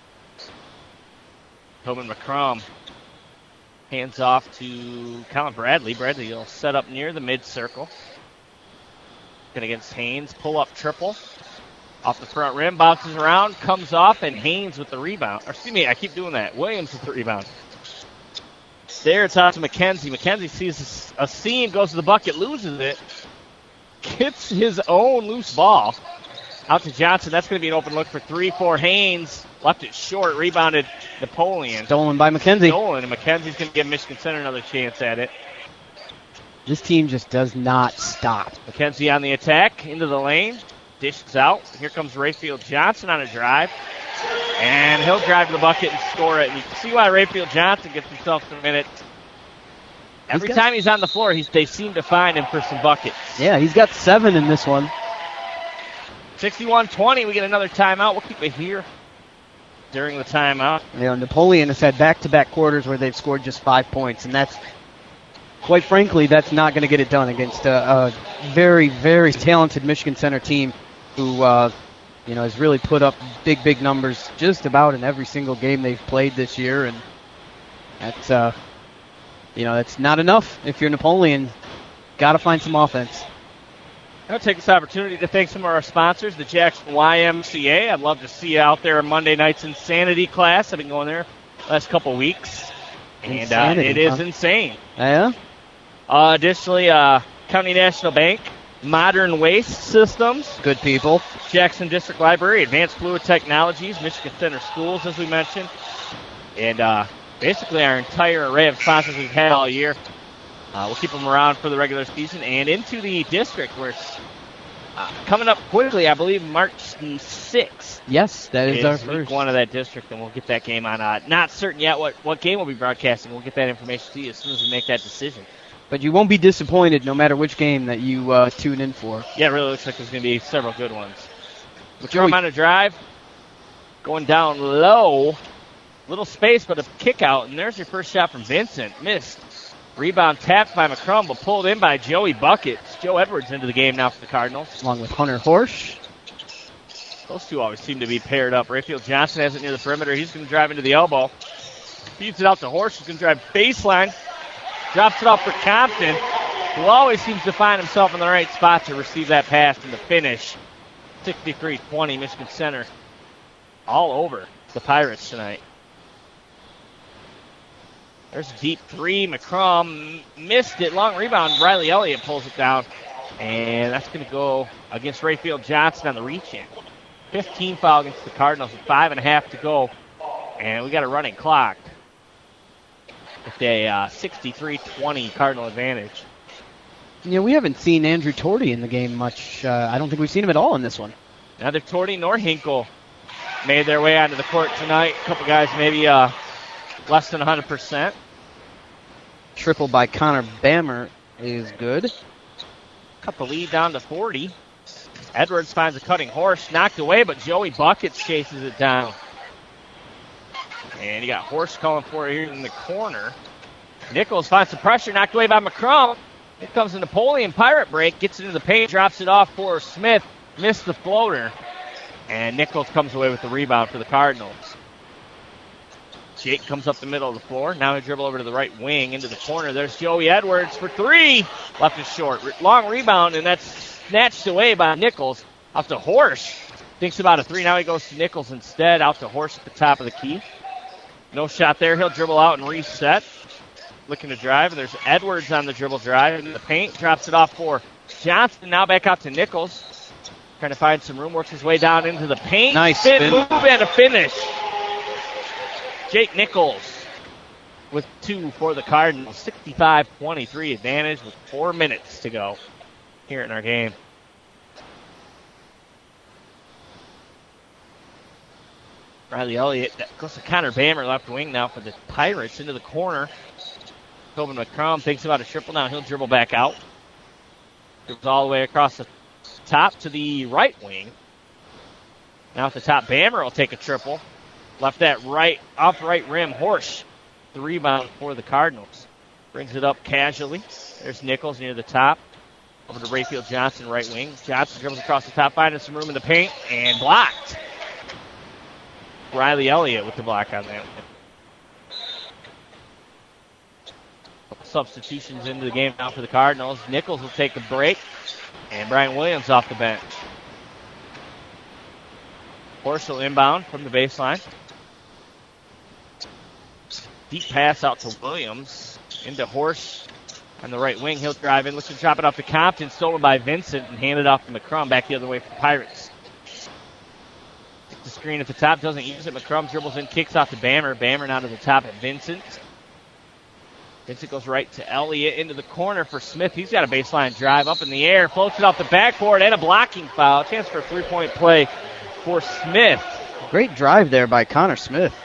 Tobin McCrum. Hands off to Colin Bradley. Bradley will set up near the mid-circle. Going against Haynes. Pull-up triple. Off the front rim. Bounces around. Comes off. And Haynes with the rebound. Or excuse me, I keep doing that. Williams with the rebound. There it's out to McKenzie. McKenzie sees a seam. Goes to the bucket. Loses it. Gets his own loose ball. Out to Johnson. That's going to be an open look for 3 for Haynes. Left it short. Rebounded Napoleon. Stolen by McKenzie. Stolen, and McKenzie's going to give Michigan Center another chance at it. This team just does not stop. McKenzie on the attack. Into the lane. Dishes out. Here comes Rayfield Johnson on a drive. And he'll drive to the bucket and score it. And you can see why Rayfield Johnson gets himself some minutes. Every time he's on the floor, they seem to find him for some buckets. Yeah, he's got 7 in this one. 61-20, we get another timeout. We'll keep it here during the timeout. You know, Napoleon has had back-to-back quarters where they've scored just 5 points, and that's quite frankly, that's not going to get it done against a very, very talented Michigan Center team who, has really put up big numbers just about in every single game they've played this year. And that's, that's not enough if you're Napoleon. Got to find some offense. I'll take this opportunity to thank some of our sponsors, the Jackson YMCA. I'd love to see you out there on Monday night's Insanity class. I've been going there the last couple weeks, and it is insane. Yeah? Additionally, County National Bank, Modern Waste Systems. Good people. Jackson District Library, Advanced Fluid Technologies, Michigan Center Schools, as we mentioned. And basically our entire array of sponsors we've had all year. We'll keep them around for the regular season and into the district where it's coming up quickly. I believe March 6th. Yes, that is our first week one of that district, and we'll get that game on. Not certain yet what game we'll be broadcasting. We'll get that information to you as soon as we make that decision. But you won't be disappointed no matter which game that you tune in for. Yeah, it really looks like there's going to be several good ones. McCrum on a drive, going down low. Little space, but a kick out, and there's your first shot from Vincent. Missed. Rebound tapped by McCrum, but pulled in by Joey Buckets. Joe Edwards into the game now for the Cardinals. Along with Hunter Horsch. Those two always seem to be paired up. Rayfield Johnson has it near the perimeter. He's going to drive into the elbow. Feeds it out to Horsch. He's going to drive baseline. Drops it off for Compton, who always seems to find himself in the right spot to receive that pass and the finish. 63-20, Michigan Center all over the Pirates tonight. There's a deep three. McCrum missed it. Long rebound. Riley Elliott pulls it down. And that's going to go against Rayfield Johnson on the reach-in. 15 foul against the Cardinals with 5.5 to go. And we got a running clock with a 63-20 Cardinal advantage. Yeah, we haven't seen Andrew Torty in the game much. I don't think we've seen him at all in this one. Neither Torty nor Hinkle made their way onto the court tonight. A couple guys maybe less than 100%. Triple by Connor Bammer is good. Cut the lead down to 40. Edwards finds a cutting Horsch, knocked away, but Joey Buckets chases it down. And you got Horsch calling for it here in the corner. Nichols finds some pressure, knocked away by McCrum. Here comes the Napoleon Pirate break, gets it into the paint, drops it off for Smith. Missed the floater. And Nichols comes away with the rebound for the Cardinals. Jake comes up the middle of the floor. Now he dribble over to the right wing into the corner. There's Joey Edwards for three. Left is short. Long rebound, and that's snatched away by Nichols. Out to Horsch. Thinks about a three. Now he goes to Nichols instead. Out to Horsch at the top of the key. No shot there. He'll dribble out and reset. Looking to drive. And there's Edwards on the dribble drive into the paint. Drops it off for Johnson. Now back out to Nichols. Trying to find some room. Works his way down into the paint. Nice spin move and a finish. Jake Nichols with two for the Cardinals. 65-23 advantage with 4 minutes to go here in our game. Riley Elliott goes to Connor Bammer, left wing now for the Pirates into the corner. Tobin McCrum thinks about a triple now. He'll dribble back out. Dribbles all the way across the top to the right wing. Now at the top, Bammer will take a triple. Left that right, off right rim. Horsch, the rebound for the Cardinals. Brings it up casually. There's Nichols near the top. Over to Rayfield Johnson, right wing. Johnson dribbles across the top, finding some room in the paint, and blocked. Riley Elliott with the block on that one. Couple substitutions into the game now for the Cardinals. Nichols will take a break, and Brian Williams off the bench. Horsch will inbound from the baseline. Deep pass out to Williams. Into Horsch on the right wing. He'll drive in. Looks to drop it off to Compton. Stolen by Vincent and handed off to McCrum. Back the other way for the Pirates. Takes the screen at the top. Doesn't use it. McCrum dribbles in. Kicks off to Bammer. Bammer now to the top at Vincent. Vincent goes right to Elliott into the corner for Smith. He's got a baseline drive up in the air. Floats it off the backboard and a blocking foul. Chance for a three-point play for Smith. Great drive there by Connor Smith.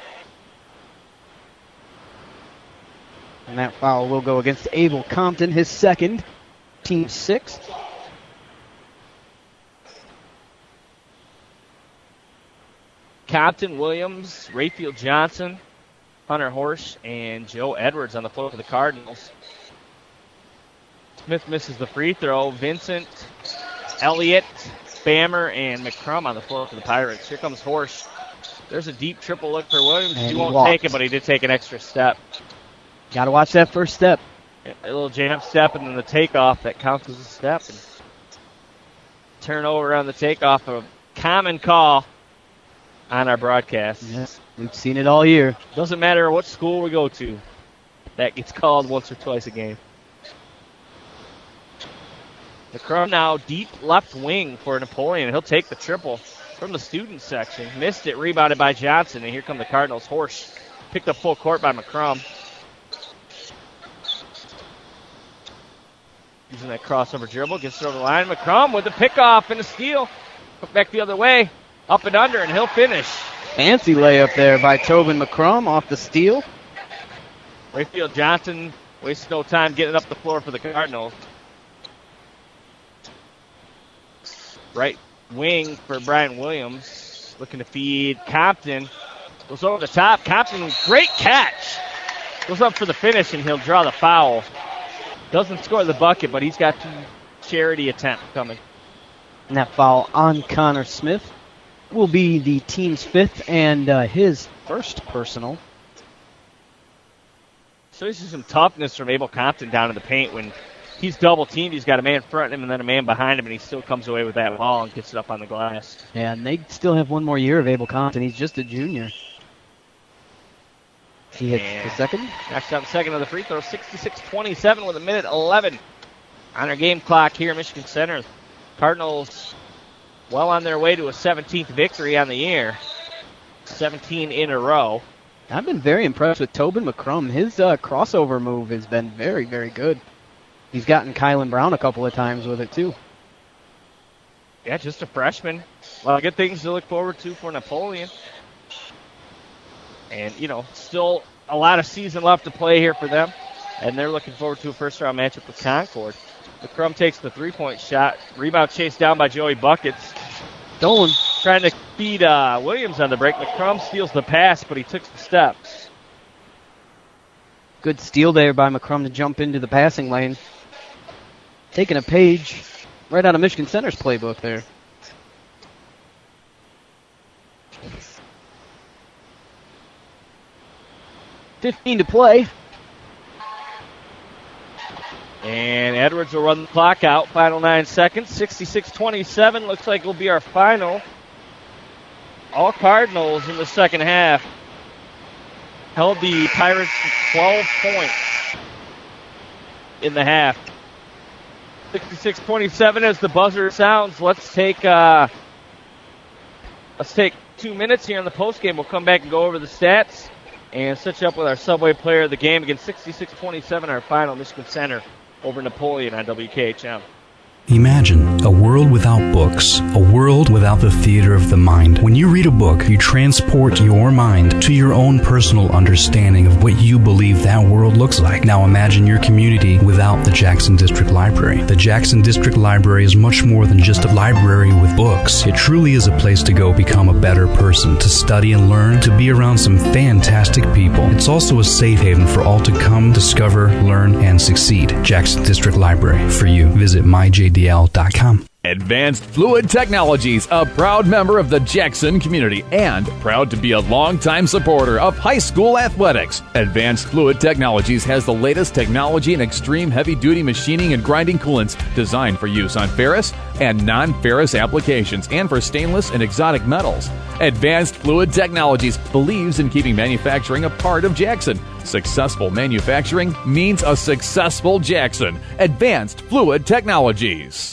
And that foul will go against Abel Compton, his second, team sixth. Compton, Williams, Rayfield Johnson, Hunter Horsch, and Joe Edwards on the floor for the Cardinals. Smith misses the free throw. Vincent, Elliott, Bammer, and McCrum on the floor for the Pirates. Here comes Horsch. There's a deep triple look for Williams. And he won't take it, but he did take an extra step. Got to watch that first step. A little jam step and then the takeoff that counts as a step. And turnover on the takeoff, a common call on our broadcast. Yes, we've seen it all year. Doesn't matter what school we go to, that gets called once or twice a game. McCrum now deep left wing for Napoleon. He'll take the triple from the student section. Missed it, rebounded by Johnson, and here come the Cardinals. Horsch picked up full court by McCrum. Using that crossover dribble, gets it over the line. McCrum with the pickoff and a steal. Put back the other way, up and under, and he'll finish. Fancy layup there by Tobin McCrum off the steal. Rayfield Johnson wastes no time getting up the floor for the Cardinals. Right wing for Brian Williams. Looking to feed Compton. Goes over the top. Compton, great catch. Goes up for the finish, and he'll draw the foul. Doesn't score the bucket, but he's got 2 charity attempts coming. And that foul on Connor Smith will be the team's 5th and his first personal. So this is some toughness from Abel Compton down in the paint. When he's double teamed, he's got a man in front of him and then a man behind him, and he still comes away with that ball and gets it up on the glass. Yeah, and they still have 1 more year of Abel Compton. He's just a junior. He hits the second. Knocks out the second of the free throw. 66-27 with 1:11 on our game clock here at Michigan Center. Cardinals well on their way to a 17th victory on the year. 17 in a row. I've been very impressed with Tobin McCrum. His crossover move has been very, very good. He's gotten Kylan Brown a couple of times with it, too. Yeah, just a freshman. A lot of good things to look forward to for Napoleon. And, still a lot of season left to play here for them. And they're looking forward to a first-round matchup with Concord. McCrum takes the three-point shot. Rebound chased down by Joey Buckets. Dolan trying to feed Williams on the break. McCrum steals the pass, but he took the steps. Good steal there by McCrum to jump into the passing lane. Taking a page right out of Michigan Center's playbook there. .15 to play. And Edwards will run the clock out. Final 9 seconds. 66-27 looks like will be our final. All Cardinals in the second half held the Pirates to 12 points in the half. 66-27 as the buzzer sounds. Let's take 2 minutes here in the postgame. We'll come back and go over the stats and set you up with our Subway player of the game. Again, 66-27, our final. Michigan Center over Napoleon on WKHM. Imagine a world without books, a world without the theater of the mind. When you read a book, you transport your mind to your own personal understanding of what you believe that world looks like. Now imagine your community without the Jackson District Library. The Jackson District Library is much more than just a library with books. It truly is a place to go become a better person, to study and learn, to be around some fantastic people. It's also a safe haven for all to come, discover, learn, and succeed. Jackson District Library. For you, visit myjdl.com. Advanced Fluid Technologies, a proud member of the Jackson community and proud to be a longtime supporter of high school athletics. Advanced Fluid Technologies has the latest technology in extreme heavy-duty machining and grinding coolants designed for use on ferrous and non-ferrous applications and for stainless and exotic metals. Advanced Fluid Technologies believes in keeping manufacturing a part of Jackson. Successful manufacturing means a successful Jackson. Advanced Fluid Technologies.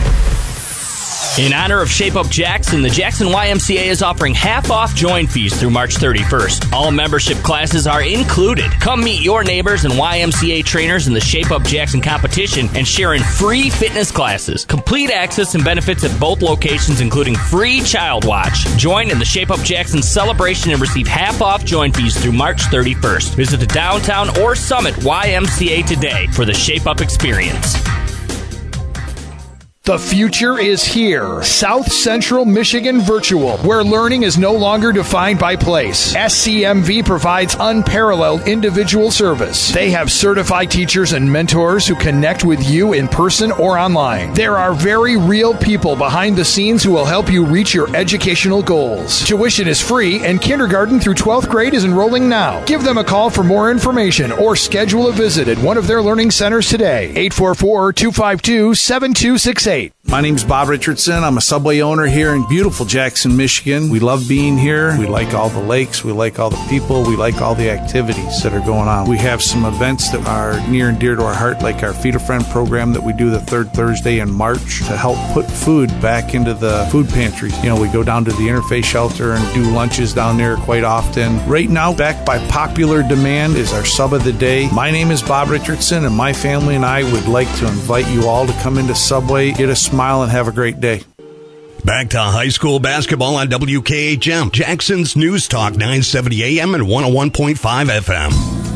In honor of Shape Up Jackson, the Jackson YMCA is offering half-off join fees through March 31st. All membership classes are included. Come meet your neighbors and YMCA trainers in the Shape Up Jackson competition and share in free fitness classes. Complete access and benefits at both locations, including free child watch. Join in the Shape Up Jackson celebration and receive half-off join fees through March 31st. Visit the Downtown or Summit YMCA today for the Shape Up experience. The future is here. South Central Michigan Virtual, where learning is no longer defined by place. SCMV provides unparalleled individual service. They have certified teachers and mentors who connect with you in person or online. There are very real people behind the scenes who will help you reach your educational goals. Tuition is free, and kindergarten through 12th grade is enrolling now. Give them a call for more information or schedule a visit at one of their learning centers today. 844-252-7268. My name's Bob Richardson. I'm a Subway owner here in beautiful Jackson, Michigan. We love being here. We like all the lakes. We like all the people. We like all the activities that are going on. We have some events that are near and dear to our heart, like our Feed a Friend program that we do the third Thursday in March to help put food back into the food pantries. You know, we go down to the Interfaith Shelter and do lunches down there quite often. Right now, backed by popular demand, is our Sub of the Day. My name is Bob Richardson, and my family and I would like to invite you all to come into Subway, get a smile, and have a great day. Back to high school basketball on WKHM, Jackson's News Talk 970 AM and 101.5 FM.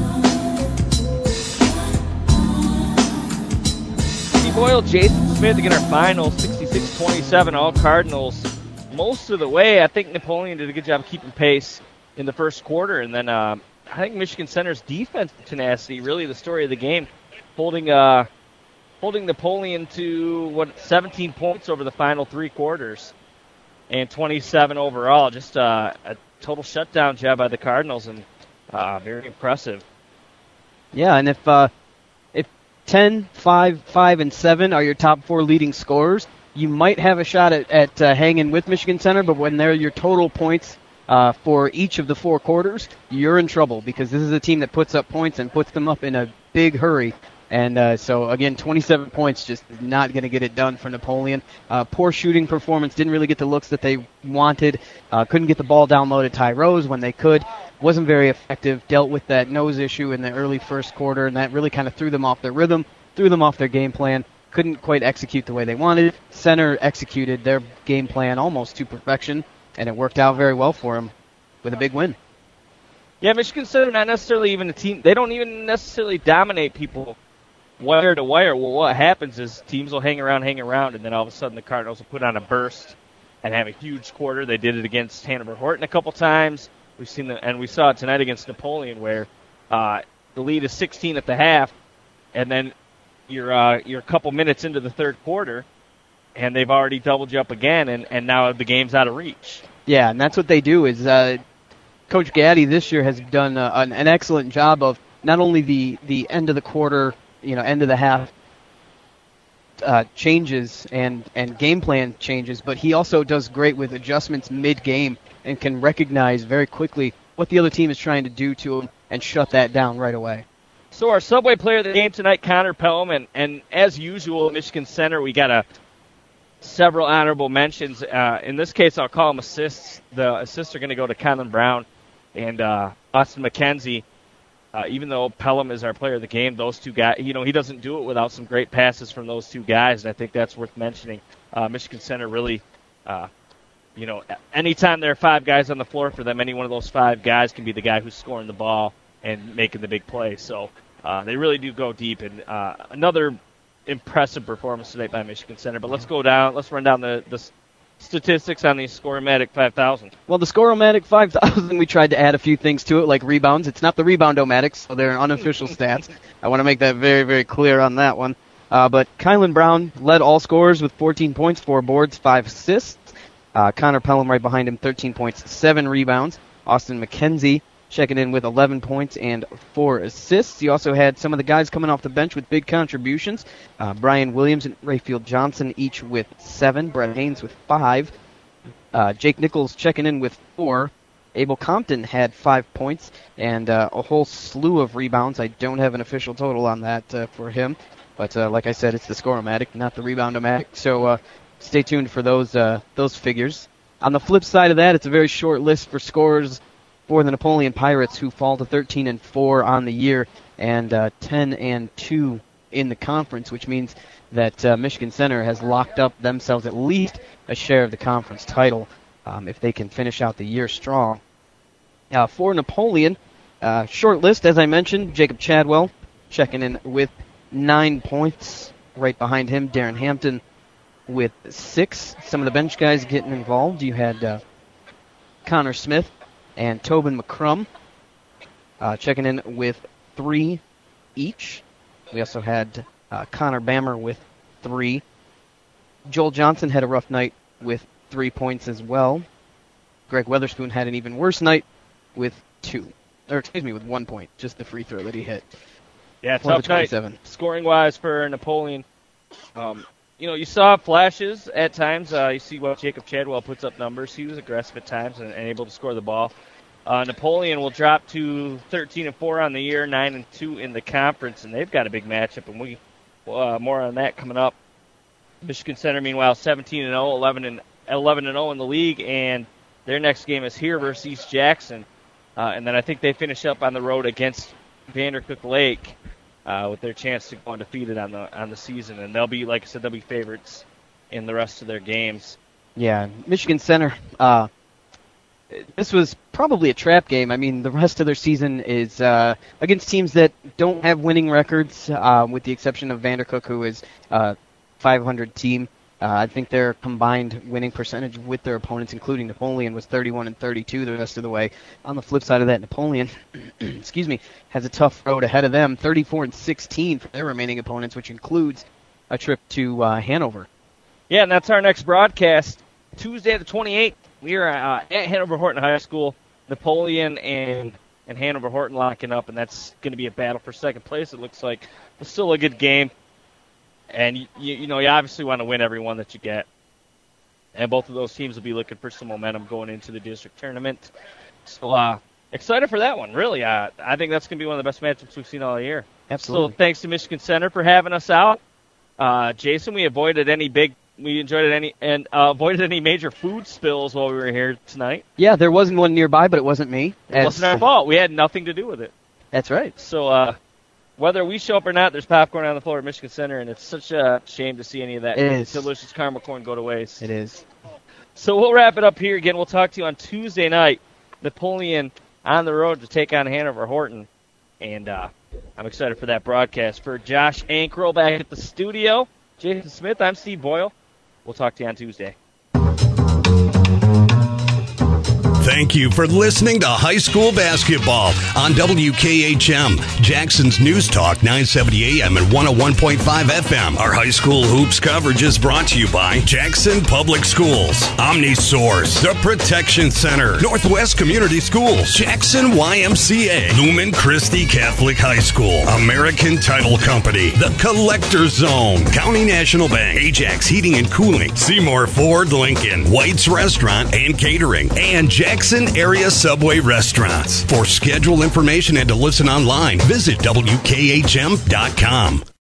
Steve Boyle, Jason Smith again, our final 66-27, all Cardinals most of the way. I think Napoleon did a good job of keeping pace in the first quarter, and then I think Michigan Center's defense tenacity, really the story of the game, holding Napoleon to 17 points over the final three quarters and 27 overall. Just a total shutdown job by the Cardinals, and very impressive. Yeah, and if 10, 5, 5, and 7 are your top four leading scorers, you might have a shot at hanging with Michigan Center, but when they're your total points for each of the four quarters, you're in trouble, because this is a team that puts up points and puts them up in a big hurry. And so, again, 27 points just not going to get it done for Napoleon. Poor shooting performance, didn't really get the looks that they wanted. Couldn't get the ball down low to Ty Rose when they could. Wasn't very effective. Dealt with that nose issue in the early first quarter, and that really kind of threw them off their rhythm, threw them off their game plan. Couldn't quite execute the way they wanted. Center executed their game plan almost to perfection, and it worked out very well for them with a big win. Yeah, Michigan Center not necessarily even a team. They don't even necessarily dominate people wire to wire. Well, what happens is teams will hang around, and then all of a sudden the Cardinals will put on a burst and have a huge quarter. They did it against Hanover Horton a couple times. We saw it tonight against Napoleon, where the lead is 16 at the half, and then you're a couple minutes into the third quarter, and they've already doubled you up again, and now the game's out of reach. Yeah, and that's what they do. Is Coach Gaddy this year has done an excellent job of not only the end of the quarter, end of the half changes and game plan changes, but he also does great with adjustments mid-game and can recognize very quickly what the other team is trying to do to him and shut that down right away. So our Subway player of the game tonight, Connor Pelham, and as usual, Michigan Center, we got several honorable mentions. In this case, I'll call them assists. The assists are going to go to Kylan Brown and Austin McKenzie. Even though Pelham is our player of the game, those two guys, he doesn't do it without some great passes from those two guys, and I think that's worth mentioning. Michigan Center really, anytime there are five guys on the floor for them, any one of those five guys can be the guy who's scoring the ball and making the big play. So they really do go deep, and another impressive performance tonight by Michigan Center. But let's run down the statistics on the Score-O-Matic 5000. Well, the Score-O-Matic 5000, we tried to add a few things to it, like rebounds. It's not the Rebound-O-Matic, so they're unofficial stats. I want to make that very, very clear on that one. But Kylan Brown led all scorers with 14 points, 4 boards, 5 assists. Connor Pelham right behind him, 13 points, 7 rebounds. Austin McKenzie checking in with 11 points and 4 assists. You also had some of the guys coming off the bench with big contributions. Brian Williams and Rayfield Johnson each with 7. Brett Haynes with 5. Jake Nichols checking in with 4. Abel Compton had 5 points and a whole slew of rebounds. I don't have an official total on that for him. But like I said, it's the Score-O-Matic, not the Rebound-O-Matic. So stay tuned for those figures. On the flip side of that, it's a very short list for scorers for the Napoleon Pirates, who fall to 13-4 on the year and 10-2 in the conference, which means that Michigan Center has locked up themselves at least a share of the conference title if they can finish out the year strong. For Napoleon, short list, as I mentioned, Jacob Chadwell checking in with 9 points. Right behind him, Darren Hampton with 6. Some of the bench guys getting involved. You had Connor Smith and Tobin McCrum checking in with 3 each. We also had Connor Bammer with 3. Joel Johnson had a rough night with 3 points as well. Greg Weatherspoon had an even worse night with 1 point, just the free throw that he hit. Yeah, tough night scoring-wise for Napoleon. You saw flashes at times. You see what Jacob Chadwell puts up numbers. He was aggressive at times and able to score the ball. Napoleon will drop to 13-4 on the year, 9-2 in the conference, and they've got a big matchup, and more on that coming up. Michigan Center, meanwhile, 17-0, 11-0 in the league, and their next game is here versus East Jackson. And then I think they finish up on the road against Vandercook Lake with their chance to go undefeated on the season, and they'll be, like I said, they'll be favorites in the rest of their games. Yeah, Michigan Center. This was probably a trap game. I mean, the rest of their season is against teams that don't have winning records, with the exception of Vandercook, who is a 500 team. I think their combined winning percentage with their opponents, including Napoleon, was 31-32 the rest of the way. On the flip side of that, Napoleon, has a tough road ahead of them, 34-16 for their remaining opponents, which includes a trip to Hanover. Yeah, and that's our next broadcast, Tuesday the 28th. We are at Hanover Horton High School. Napoleon and Hanover Horton locking up, and that's going to be a battle for second place, it looks like. It's still a good game. And, you obviously want to win every one that you get. And both of those teams will be looking for some momentum going into the district tournament. So, excited for that one, really. I think that's going to be one of the best matchups we've seen all year. Absolutely. So, thanks to Michigan Center for having us out. Jason, we avoided any major food spills while we were here tonight. Yeah, there wasn't one nearby, but it wasn't me. It wasn't our fault. We had nothing to do with it. That's right. So, whether we show up or not, there's popcorn on the floor at Michigan Center, and it's such a shame to see any of that delicious caramel corn go to waste. It is. So we'll wrap it up here. Again, we'll talk to you on Tuesday night. Napoleon on the road to take on Hanover Horton, and I'm excited for that broadcast. For Josh Ankroll back at the studio, Jason Smith, I'm Steve Boyle. We'll talk to you on Tuesday. Thank you for listening to High School Basketball on WKHM, Jackson's News Talk, 970 AM and 101.5 FM. Our high school hoops coverage is brought to you by Jackson Public Schools, OmniSource, The Protection Center, Northwest Community Schools, Jackson YMCA, Lumen Christi Catholic High School, American Title Company, The Collector Zone, County National Bank, Ajax Heating and Cooling, Seymour Ford Lincoln, White's Restaurant and Catering, and Jackson Area Subway Restaurants. For schedule information and to listen online, visit WKHM.com.